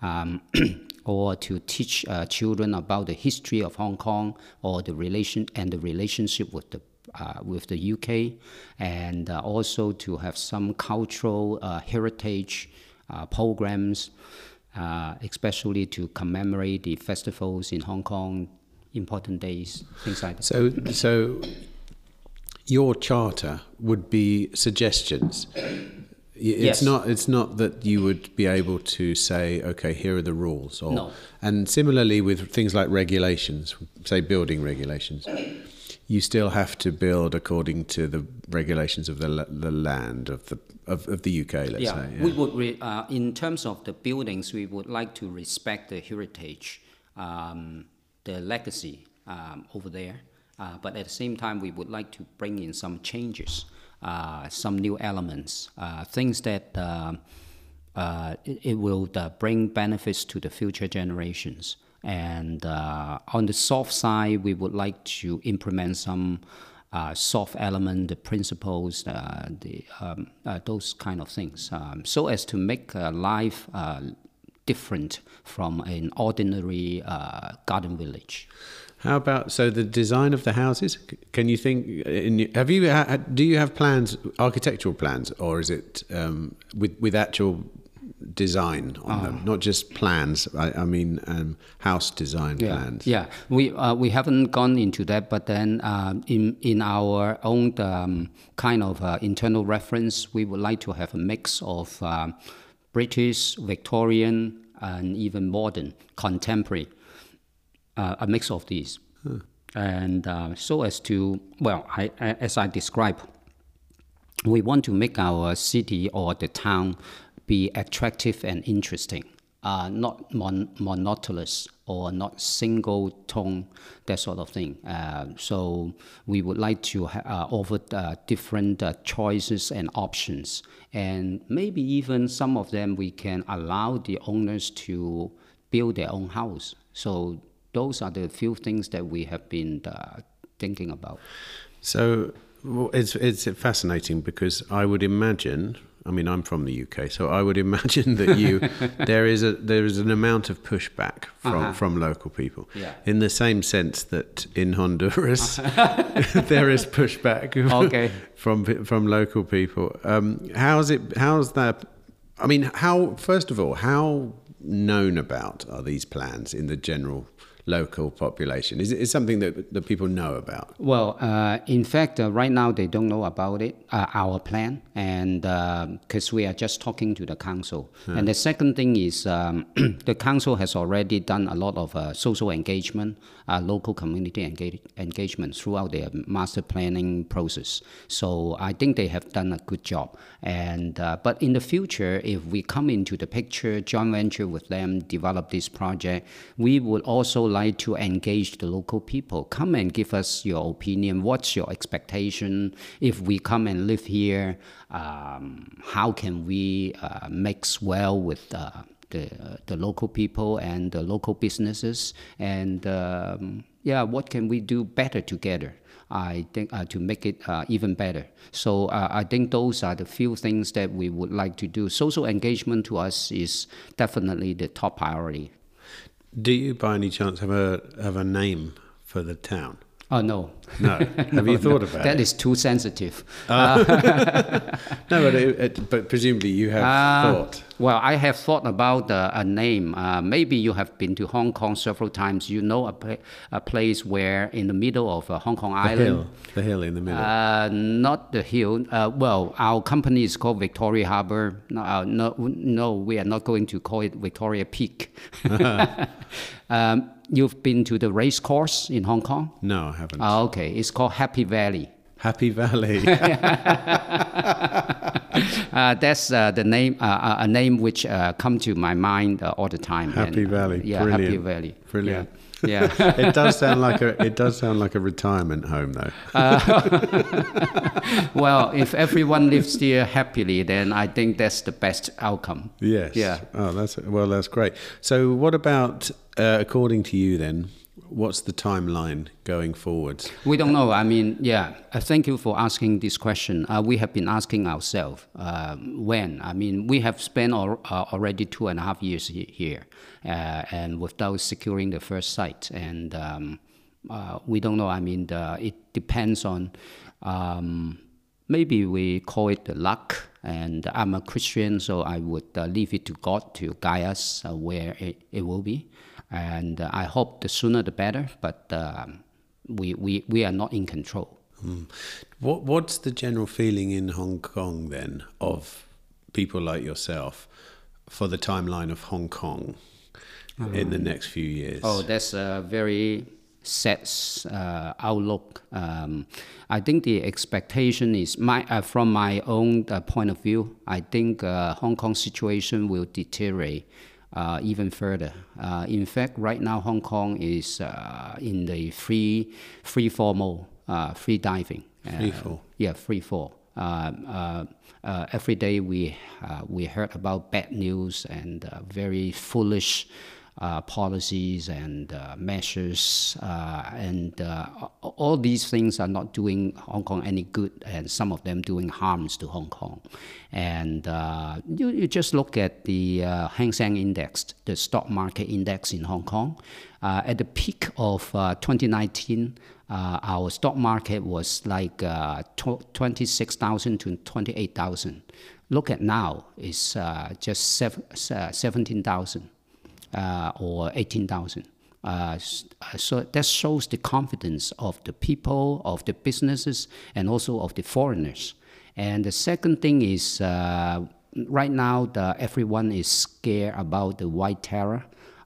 or to teach children about the history of Hong Kong or the relationship with the UK, and also to have some cultural heritage programs, especially to commemorate the festivals in Hong Kong, important days, things like that. So your charter would be suggestions. It's Yes. It's not that you would be able to say, okay, here are the rules. No. And similarly with things like regulations, say building regulations, you still have to build according to the regulations of the land of the UK. Let's say. Yeah. We would in terms of the buildings, we would like to respect the heritage, the legacy over there. But at the same time, we would like to bring in some changes. Some new elements, things that it will bring benefits to the future generations. And on the soft side, we would like to implement some soft element, the principles, those kind of things, so as to make life different from an ordinary garden village. How about the design of the houses? Can you think? Do you have plans, architectural plans, or is it with actual design on them, not just plans? I mean, house design plans. Yeah, we haven't gone into that, but then in our own kind of internal reference, we would like to have a mix of British, Victorian, and even modern, contemporary. A mix of these, and so as to, well, as I described, we want to make our city or the town be attractive and interesting, not monotonous. or not single tone, that sort of thing. So we would like to offer different choices and options, and maybe even some of them we can allow the owners to build their own house. So those are the few things that we have been thinking about. So it's fascinating, because I would imagine, I mean, I'm from the UK, so I would imagine that there is an amount of pushback from local people. Yeah. In the same sense that in Honduras there is pushback from local people. How's that? I mean, first of all, how known about are these plans in the general local population? Is it something that people know about? Well, in fact, right now they don't know about it, our plan, and because we are just talking to the council. And the second thing is the council has already done a lot of social engagement, local community engagement throughout their master planning process. So I think they have done a good job. And but in the future, if we come into the picture, joint venture with them, develop this project, we would also like to engage the local people. Come and give us your opinion. What's your expectation? If we come and live here, how can we mix well with the local people and the local businesses? And what can we do better together? I think to make it even better. So I think those are the few things that we would like to do. Social engagement to us is definitely the top priority. Do you, by any chance, have a name for the town? Oh, no. No. Have you thought about it? That is too sensitive. No, but presumably you have thought. Well, I have thought about a name. Maybe you have been to Hong Kong several times. You know a place where in the middle of Hong Kong Island. The hill in the middle. Not the hill. Well, our company is called Victoria Harbour. No, we are not going to call it Victoria Peak. You've been to the race course in Hong Kong? No, I haven't. Okay, it's called Happy Valley. Happy Valley. That's the name, a name which come to my mind all the time. Happy Valley. Yeah, brilliant. Happy Valley. Brilliant. Yeah. It does sound like a retirement home, though. Well, if everyone lives there happily, then I think that's the best outcome. Yes. Yeah. Oh, that's great. So, what about according to you then? What's the timeline going forward? We don't know. I mean, thank you for asking this question. We have been asking ourselves when. I mean, we have spent already 2.5 years here, and without securing the first site. And we don't know. I mean, it depends on, maybe we call it the luck. And I'm a Christian, so I would leave it to God to guide us where it will be. And I hope the sooner the better, but we are not in control. What's the general feeling in Hong Kong then of people like yourself for the timeline of Hong Kong in the next few years? Oh, that's a very sad outlook. I think the expectation is, from my own point of view, I think Hong Kong situation will deteriorate even further. In fact, right now Hong Kong is in the free fall mode, free diving. Free fall. Yeah, free fall. Every day we heard about bad news and very foolish policies and measures, and all these things are not doing Hong Kong any good, and some of them doing harms to Hong Kong. And you just look at the Hang Seng Index, the stock market index in Hong Kong. At the peak of 2019, our stock market was like 26,000 to 28,000. Look at now, it's just 17,000. Or 18,000. So that shows the confidence of the people, of the businesses, and also of the foreigners. And the second thing is, right now everyone is scared about the white terror.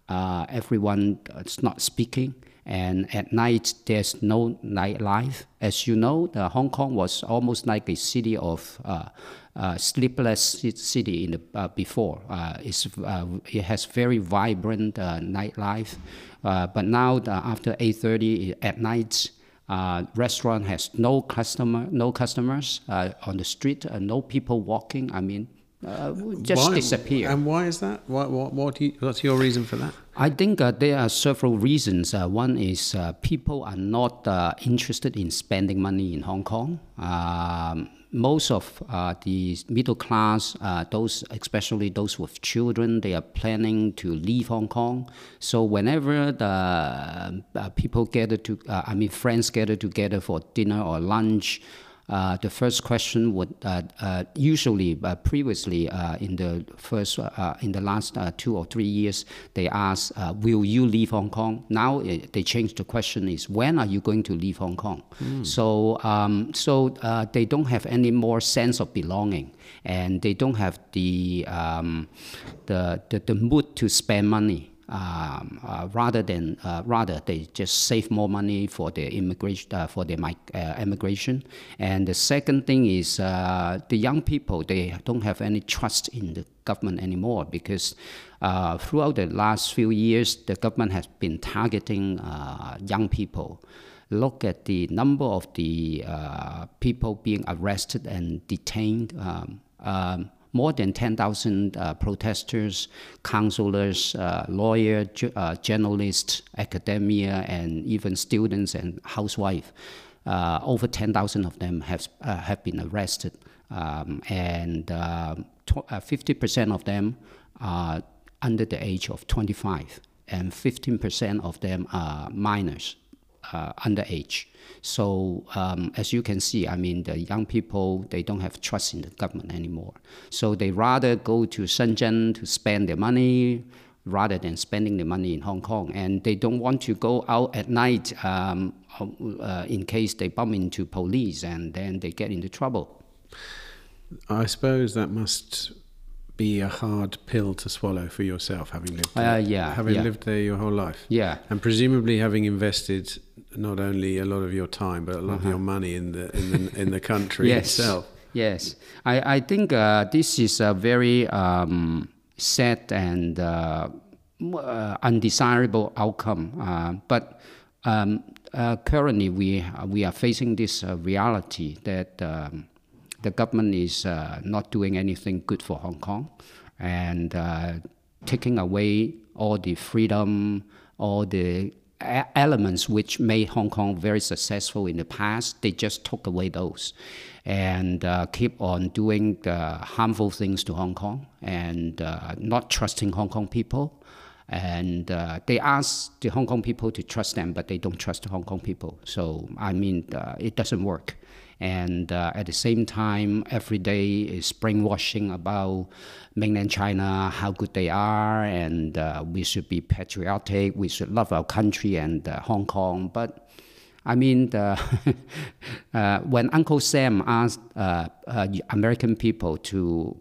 everyone is not speaking. And at night, there's no nightlife. As you know, Hong Kong was almost like a city of sleepless city in the before. It has very vibrant nightlife, but now after 8:30 at night, restaurant has no customers on the street, no people walking. I mean, just disappear. And why is that? What's your reason for that? I think there are several reasons. One is people are not interested in spending money in Hong Kong. Most of the middle class, especially those with children, they are planning to leave Hong Kong. So whenever the friends gather together for dinner or lunch, the first question would usually, previously in the last 2 or 3 years, they ask, "Will you leave Hong Kong?" Now they changed the question is, "When are you going to leave Hong Kong?" So they don't have any more sense of belonging, and they don't have the mood to spend money. Rather they just save more money for their immigration, immigration. And the second thing is the young people, they don't have any trust in the government anymore, because throughout the last few years, the government has been targeting young people. Look at the number of the people being arrested and detained. More than 10,000 protesters, counselors, lawyers, journalists, academia, and even students and housewives. Over 10,000 of them have been arrested, and 50% of them are under the age of 25, and 15% of them are minors, underage. So as you can see, I mean, the young people, they don't have trust in the government anymore. So they rather go to Shenzhen to spend their money rather than spending the money in Hong Kong. And they don't want to go out at night in case they bump into police and then they get into trouble. I suppose that must be a hard pill to swallow for yourself, having lived there. Lived there your whole life. Yeah. And presumably having invested not only a lot of your time, but a lot of your money in the country itself. Yes. I think this is a very sad and undesirable outcome. But currently we are facing this reality that the government is not doing anything good for Hong Kong, and taking away all the freedom, all the elements which made Hong Kong very successful in the past. They just took away those, and keep on doing harmful things to Hong Kong, and not trusting Hong Kong people. And they ask the Hong Kong people to trust them, but they don't trust the Hong Kong people. So, I mean, it doesn't work. And at the same time, every day is brainwashing about mainland China, how good they are, and we should be patriotic, we should love our country and Hong Kong. But I mean, when Uncle Sam asked American people to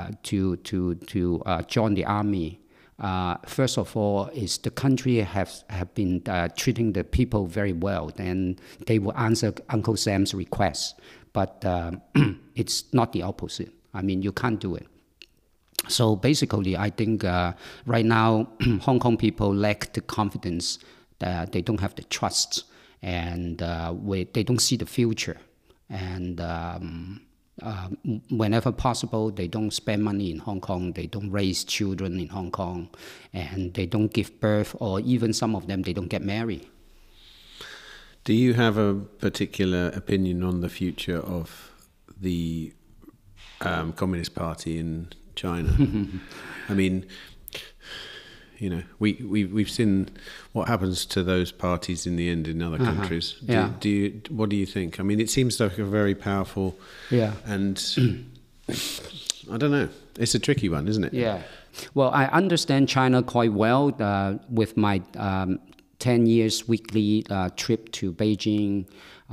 join the army, first of all, is the country have been treating the people very well, then they will answer Uncle Sam's request. But it's not the opposite. I mean, you can't do it. So basically, I think right now, Hong Kong people lack the confidence, that they don't have the trust, and they don't see the future. And whenever possible, they don't spend money in Hong Kong, they don't raise children in Hong Kong, and they don't give birth, or even some of them, they don't get married. Do you have a particular opinion on the future of the Communist Party in China? I mean, you know, we've seen what happens to those parties in the end in other countries. What do you think? I mean, it seems like a very powerful, and I don't know. It's a tricky one, isn't it? Yeah. Well, I understand China quite well with my 10 years weekly trip to Beijing.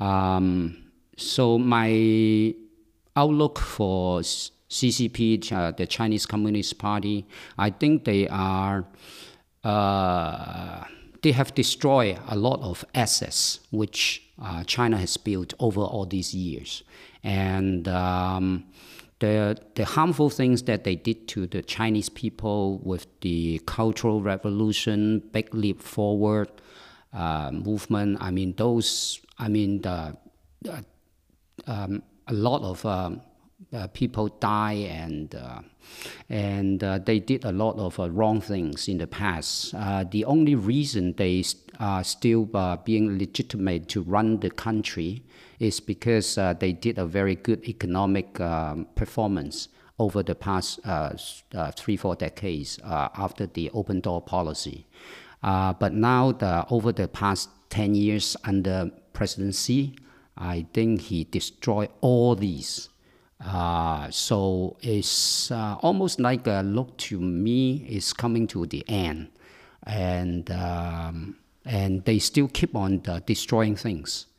So my outlook for CCP, the Chinese Communist Party, I think they are they have destroyed a lot of assets which China has built over all these years. And the harmful things that they did to the Chinese people with the Cultural Revolution, Big Leap Forward movement, I mean, a lot of people die, and they did a lot of wrong things in the past. The only reason they are still being legitimate to run the country is because they did a very good economic performance over the past 3-4 decades after the open door policy. But now, over the past 10 years under President Xi, I think he destroyed all these. So it's almost like a look to me is coming to the end, and they still keep on destroying things.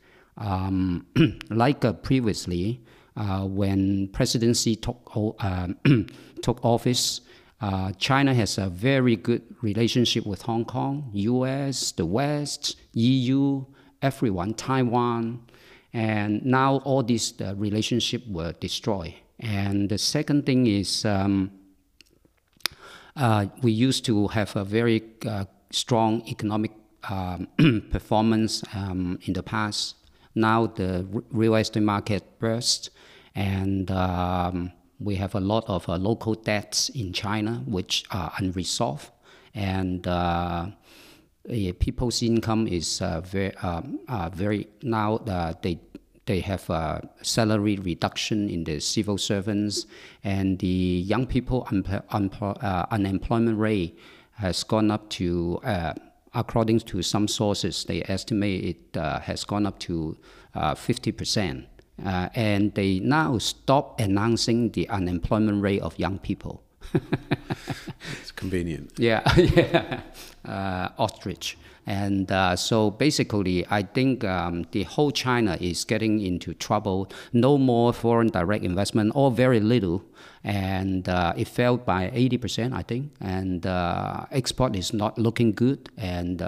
Like previously, when President Xi took office, China has a very good relationship with Hong Kong, U.S., the West, EU, everyone, Taiwan. And now all these relationships were destroyed. And the second thing is we used to have a very strong economic performance in the past. Now the real estate market burst, and we have a lot of local debts in China which are unresolved. And people's income is very now they have a salary reduction in the civil servants, and the young people unemployment rate has gone up to according to some sources they estimate it has gone up to 50%, and they now stop announcing the unemployment rate of young people. It's convenient. Yeah, ostrich. And so basically, I think the whole China is getting into trouble. No more foreign direct investment, or very little. And it fell by 80%, I think. And export is not looking good. And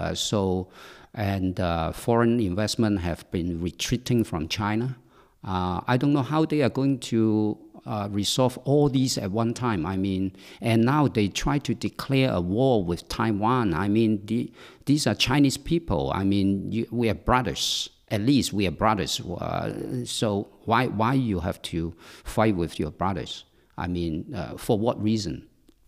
foreign investment have been retreating from China. I don't know how they are going to resolve all these at one time. I mean, and now they try to declare a war with Taiwan. I mean, these are Chinese people. I mean, we are brothers. At least we are brothers. So why you have to fight with your brothers? I mean, for what reason?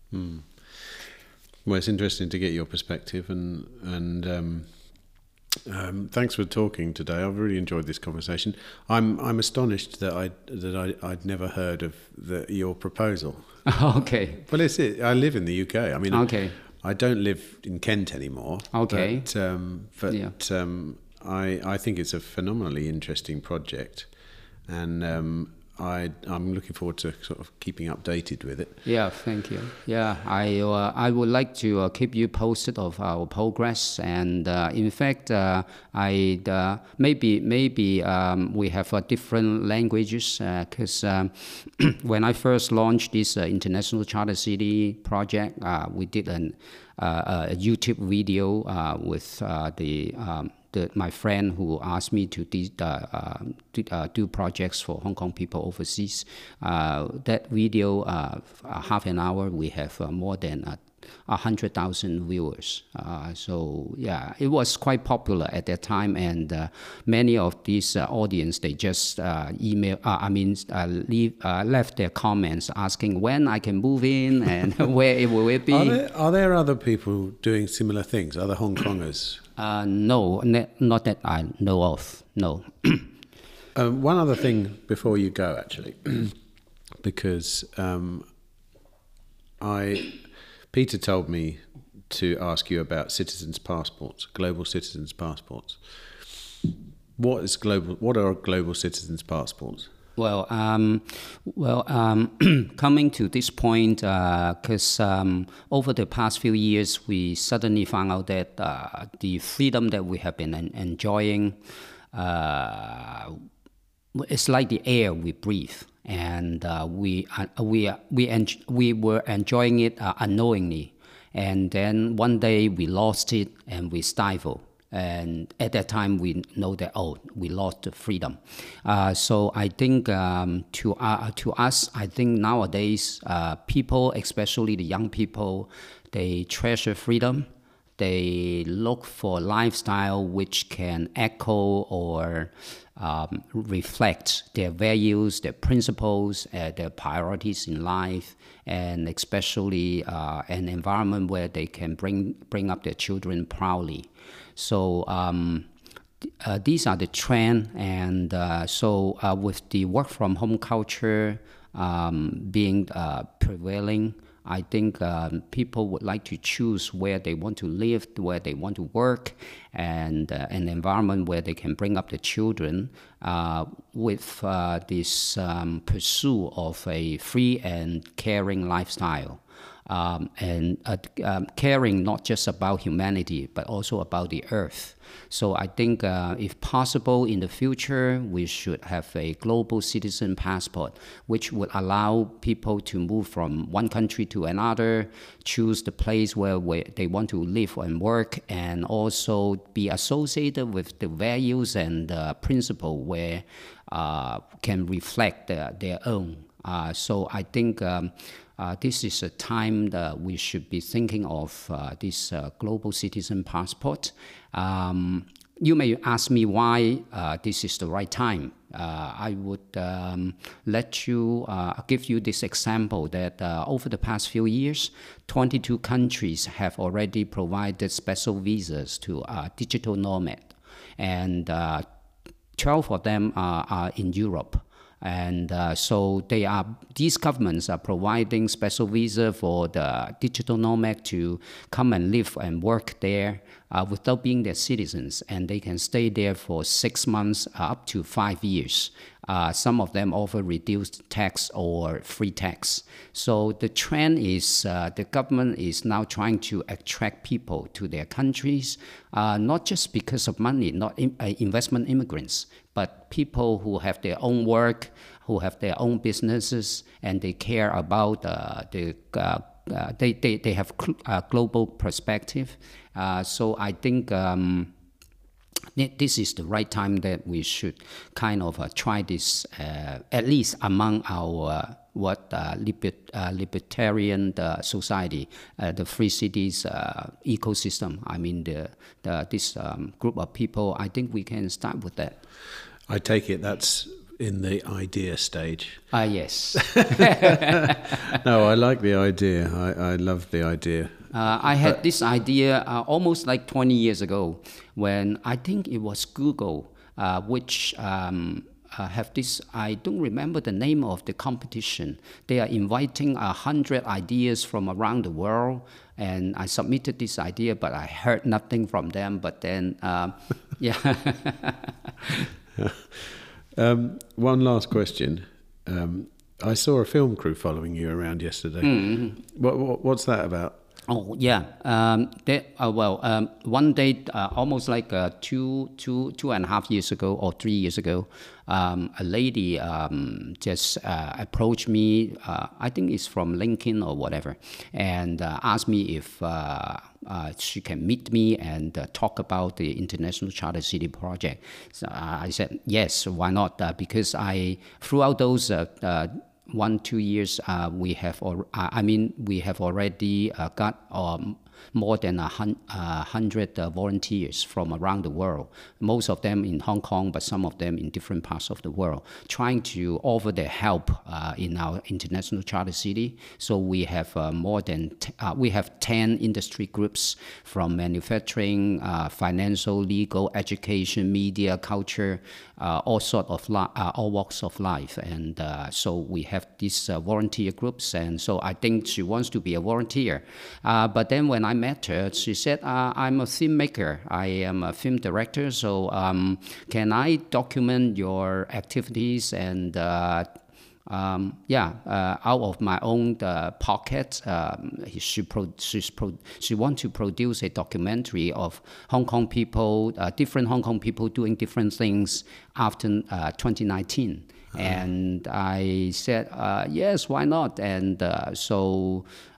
Well, it's interesting to get your perspective, and thanks for talking today. I've really enjoyed this conversation. I'm astonished that I'd never heard of your proposal. Okay. Well, it's it. I live in the UK. I mean, okay. I don't live in Kent anymore. Okay. But yeah. I think it's a phenomenally interesting project, and I'm looking forward to sort of keeping updated with it. Yeah, thank you. Yeah, I would like to keep you posted of our progress, and in fact, maybe we have different languages because when I first launched this International Charter City project, we did a YouTube video with my friend who asked me to do projects for Hong Kong people overseas. That video, half an hour, we have more than 100,000 viewers. So yeah, it was quite popular at that time, and many of these audience, they just left their comments asking when I can move in and where will it be. Are there other people doing similar things, other Hong Kongers? No, not that I know of, no. One other thing before you go, actually, because Peter told me to ask you about citizens' passports, global citizens' passports. What are global citizens' passports? Well, coming to this point, because over the past few years, we suddenly found out that the freedom that we have been enjoying, it's like the air we breathe, and we were enjoying it unknowingly. And then one day we lost it and we stifled. And at that time, we know that, we lost the freedom. So I think to us, I think nowadays, people, especially the young people, they treasure freedom. They look for lifestyle which can echo or reflect their values, their principles, their priorities in life, and especially an environment where they can bring up their children proudly. So these are the trend, and so with the work from home culture being prevailing, I think people would like to choose where they want to live, where they want to work, and an environment where they can bring up the children with this pursuit of a free and caring lifestyle. And caring not just about humanity, but also about the earth. So I think if possible in the future, we should have a global citizen passport, which would allow people to move from one country to another, choose the place where they want to live and work, and also be associated with the values and principle where can reflect their own. So I think this is a time that we should be thinking of this global citizen passport. You may ask me why this is the right time. I would give you this example that over the past few years, 22 countries have already provided special visas to digital nomad, and 12 of them are in Europe. And so these governments are providing special visa for the digital nomad to come and live and work there without being their citizens. And they can stay there for 6 months up to 5 years. Some of them offer reduced tax or free tax. So the trend is the government is now trying to attract people to their countries, not just because of money, not investment immigrants, but people who have their own work, who have their own businesses, and they care about they have a global perspective. So I think this is the right time that we should kind of try this, at least among our libertarian society, the Free Cities ecosystem. I mean, this group of people. I think we can start with that. I take it that's in the idea stage. Yes. No, I like the idea. I love the idea. I had this idea almost like 20 years ago when I think it was Google, which have this, I don't remember the name of the competition. They are inviting 100 ideas from around the world, and I submitted this idea, but I heard nothing from them. But then, yeah. One last question. I saw a film crew following you around yesterday. Mm-hmm. What's that about? Oh yeah. One day, almost like 2.5 years ago or 3 years ago, a lady just approached me. I think it's from LinkedIn or whatever, and asked me if she can meet me and talk about the International Charter City project. So I said yes, why not? Because throughout those 1-2 years, we have already got more than 100 volunteers from around the world, most of them in Hong Kong, but some of them in different parts of the world, trying to offer their help in our International Charter City. So we have we have 10 industry groups from manufacturing, financial, legal, education, media, culture, all walks of life. And so we have these volunteer groups, and so I think she wants to be a volunteer. But then when I met her, she said, I'm a filmmaker. I am a film director, so can I document your activities and out of my own pocket, she wants to produce a documentary of Hong Kong people, different Hong Kong people doing different things after 2019. And I said, yes, why not? And so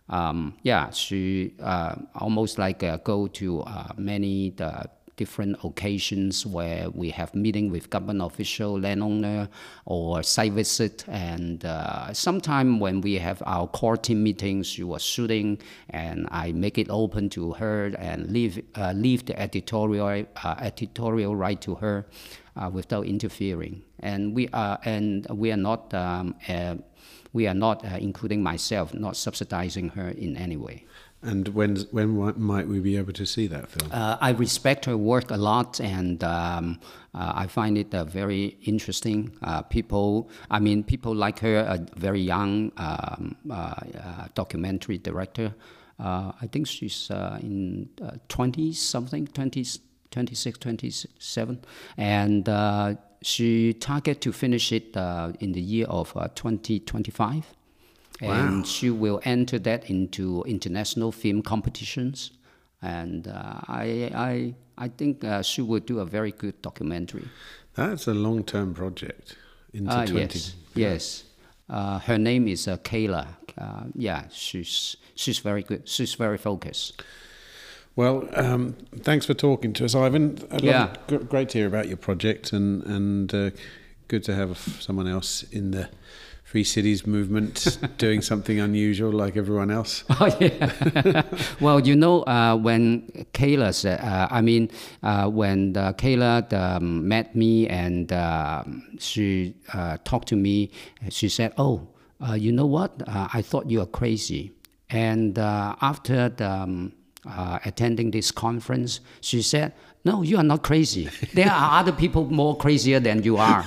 she almost like go to many different occasions where we have meeting with government official, landowner, or site visit. And sometime when we have our core team meetings, she was shooting, and I make it open to her and leave the editorial right to her without interfering. And we are not. We are not, including myself, not subsidizing her in any way. And when might we be able to see that film? I respect her work a lot, and I find it very interesting. People like her, a very young documentary director. I think she's in 20-something, 26, 27. And she target to finish it in the year of 2025. Wow. And she will enter that into international film competitions. And I think she will do a very good documentary. That's a long-term project. Into 20. Yes. Her name is Kayla. She's very good. She's very focused. Well, thanks for talking to us, Ivan. Great to hear about your project, and good to have someone else in the Free Cities movement doing something unusual like everyone else. Oh, yeah. Well, when Kayla said, when Kayla met me and she talked to me, she said, you know what? I thought you were crazy. And after attending this conference, she said, no, you are not crazy. There are other people more crazier than you are.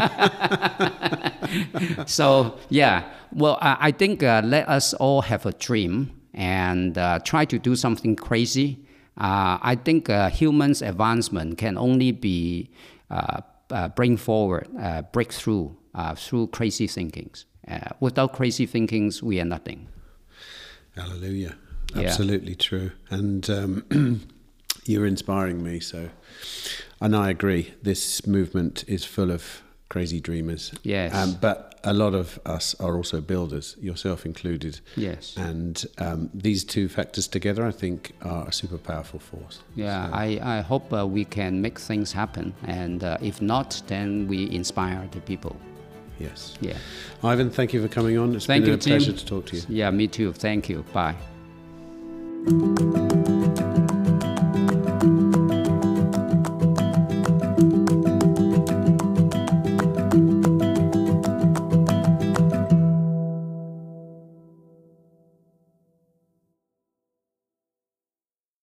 So, I think let us all have a dream and try to do something crazy. I think humans' advancement can only be bring forward, breakthrough through crazy thinkings. Without crazy thinkings, we are nothing. Hallelujah. Absolutely true. And you're inspiring me. And I agree. This movement is full of crazy dreamers. Yes. But a lot of us are also builders, yourself included. Yes. And these two factors together, I think, are a super powerful force. Yeah, so. I hope we can make things happen. And if not, then we inspire the people. Yes. Yeah. Ivan, thank you for coming on. It's been a pleasure to talk to you. Yeah, me too. Thank you. Bye.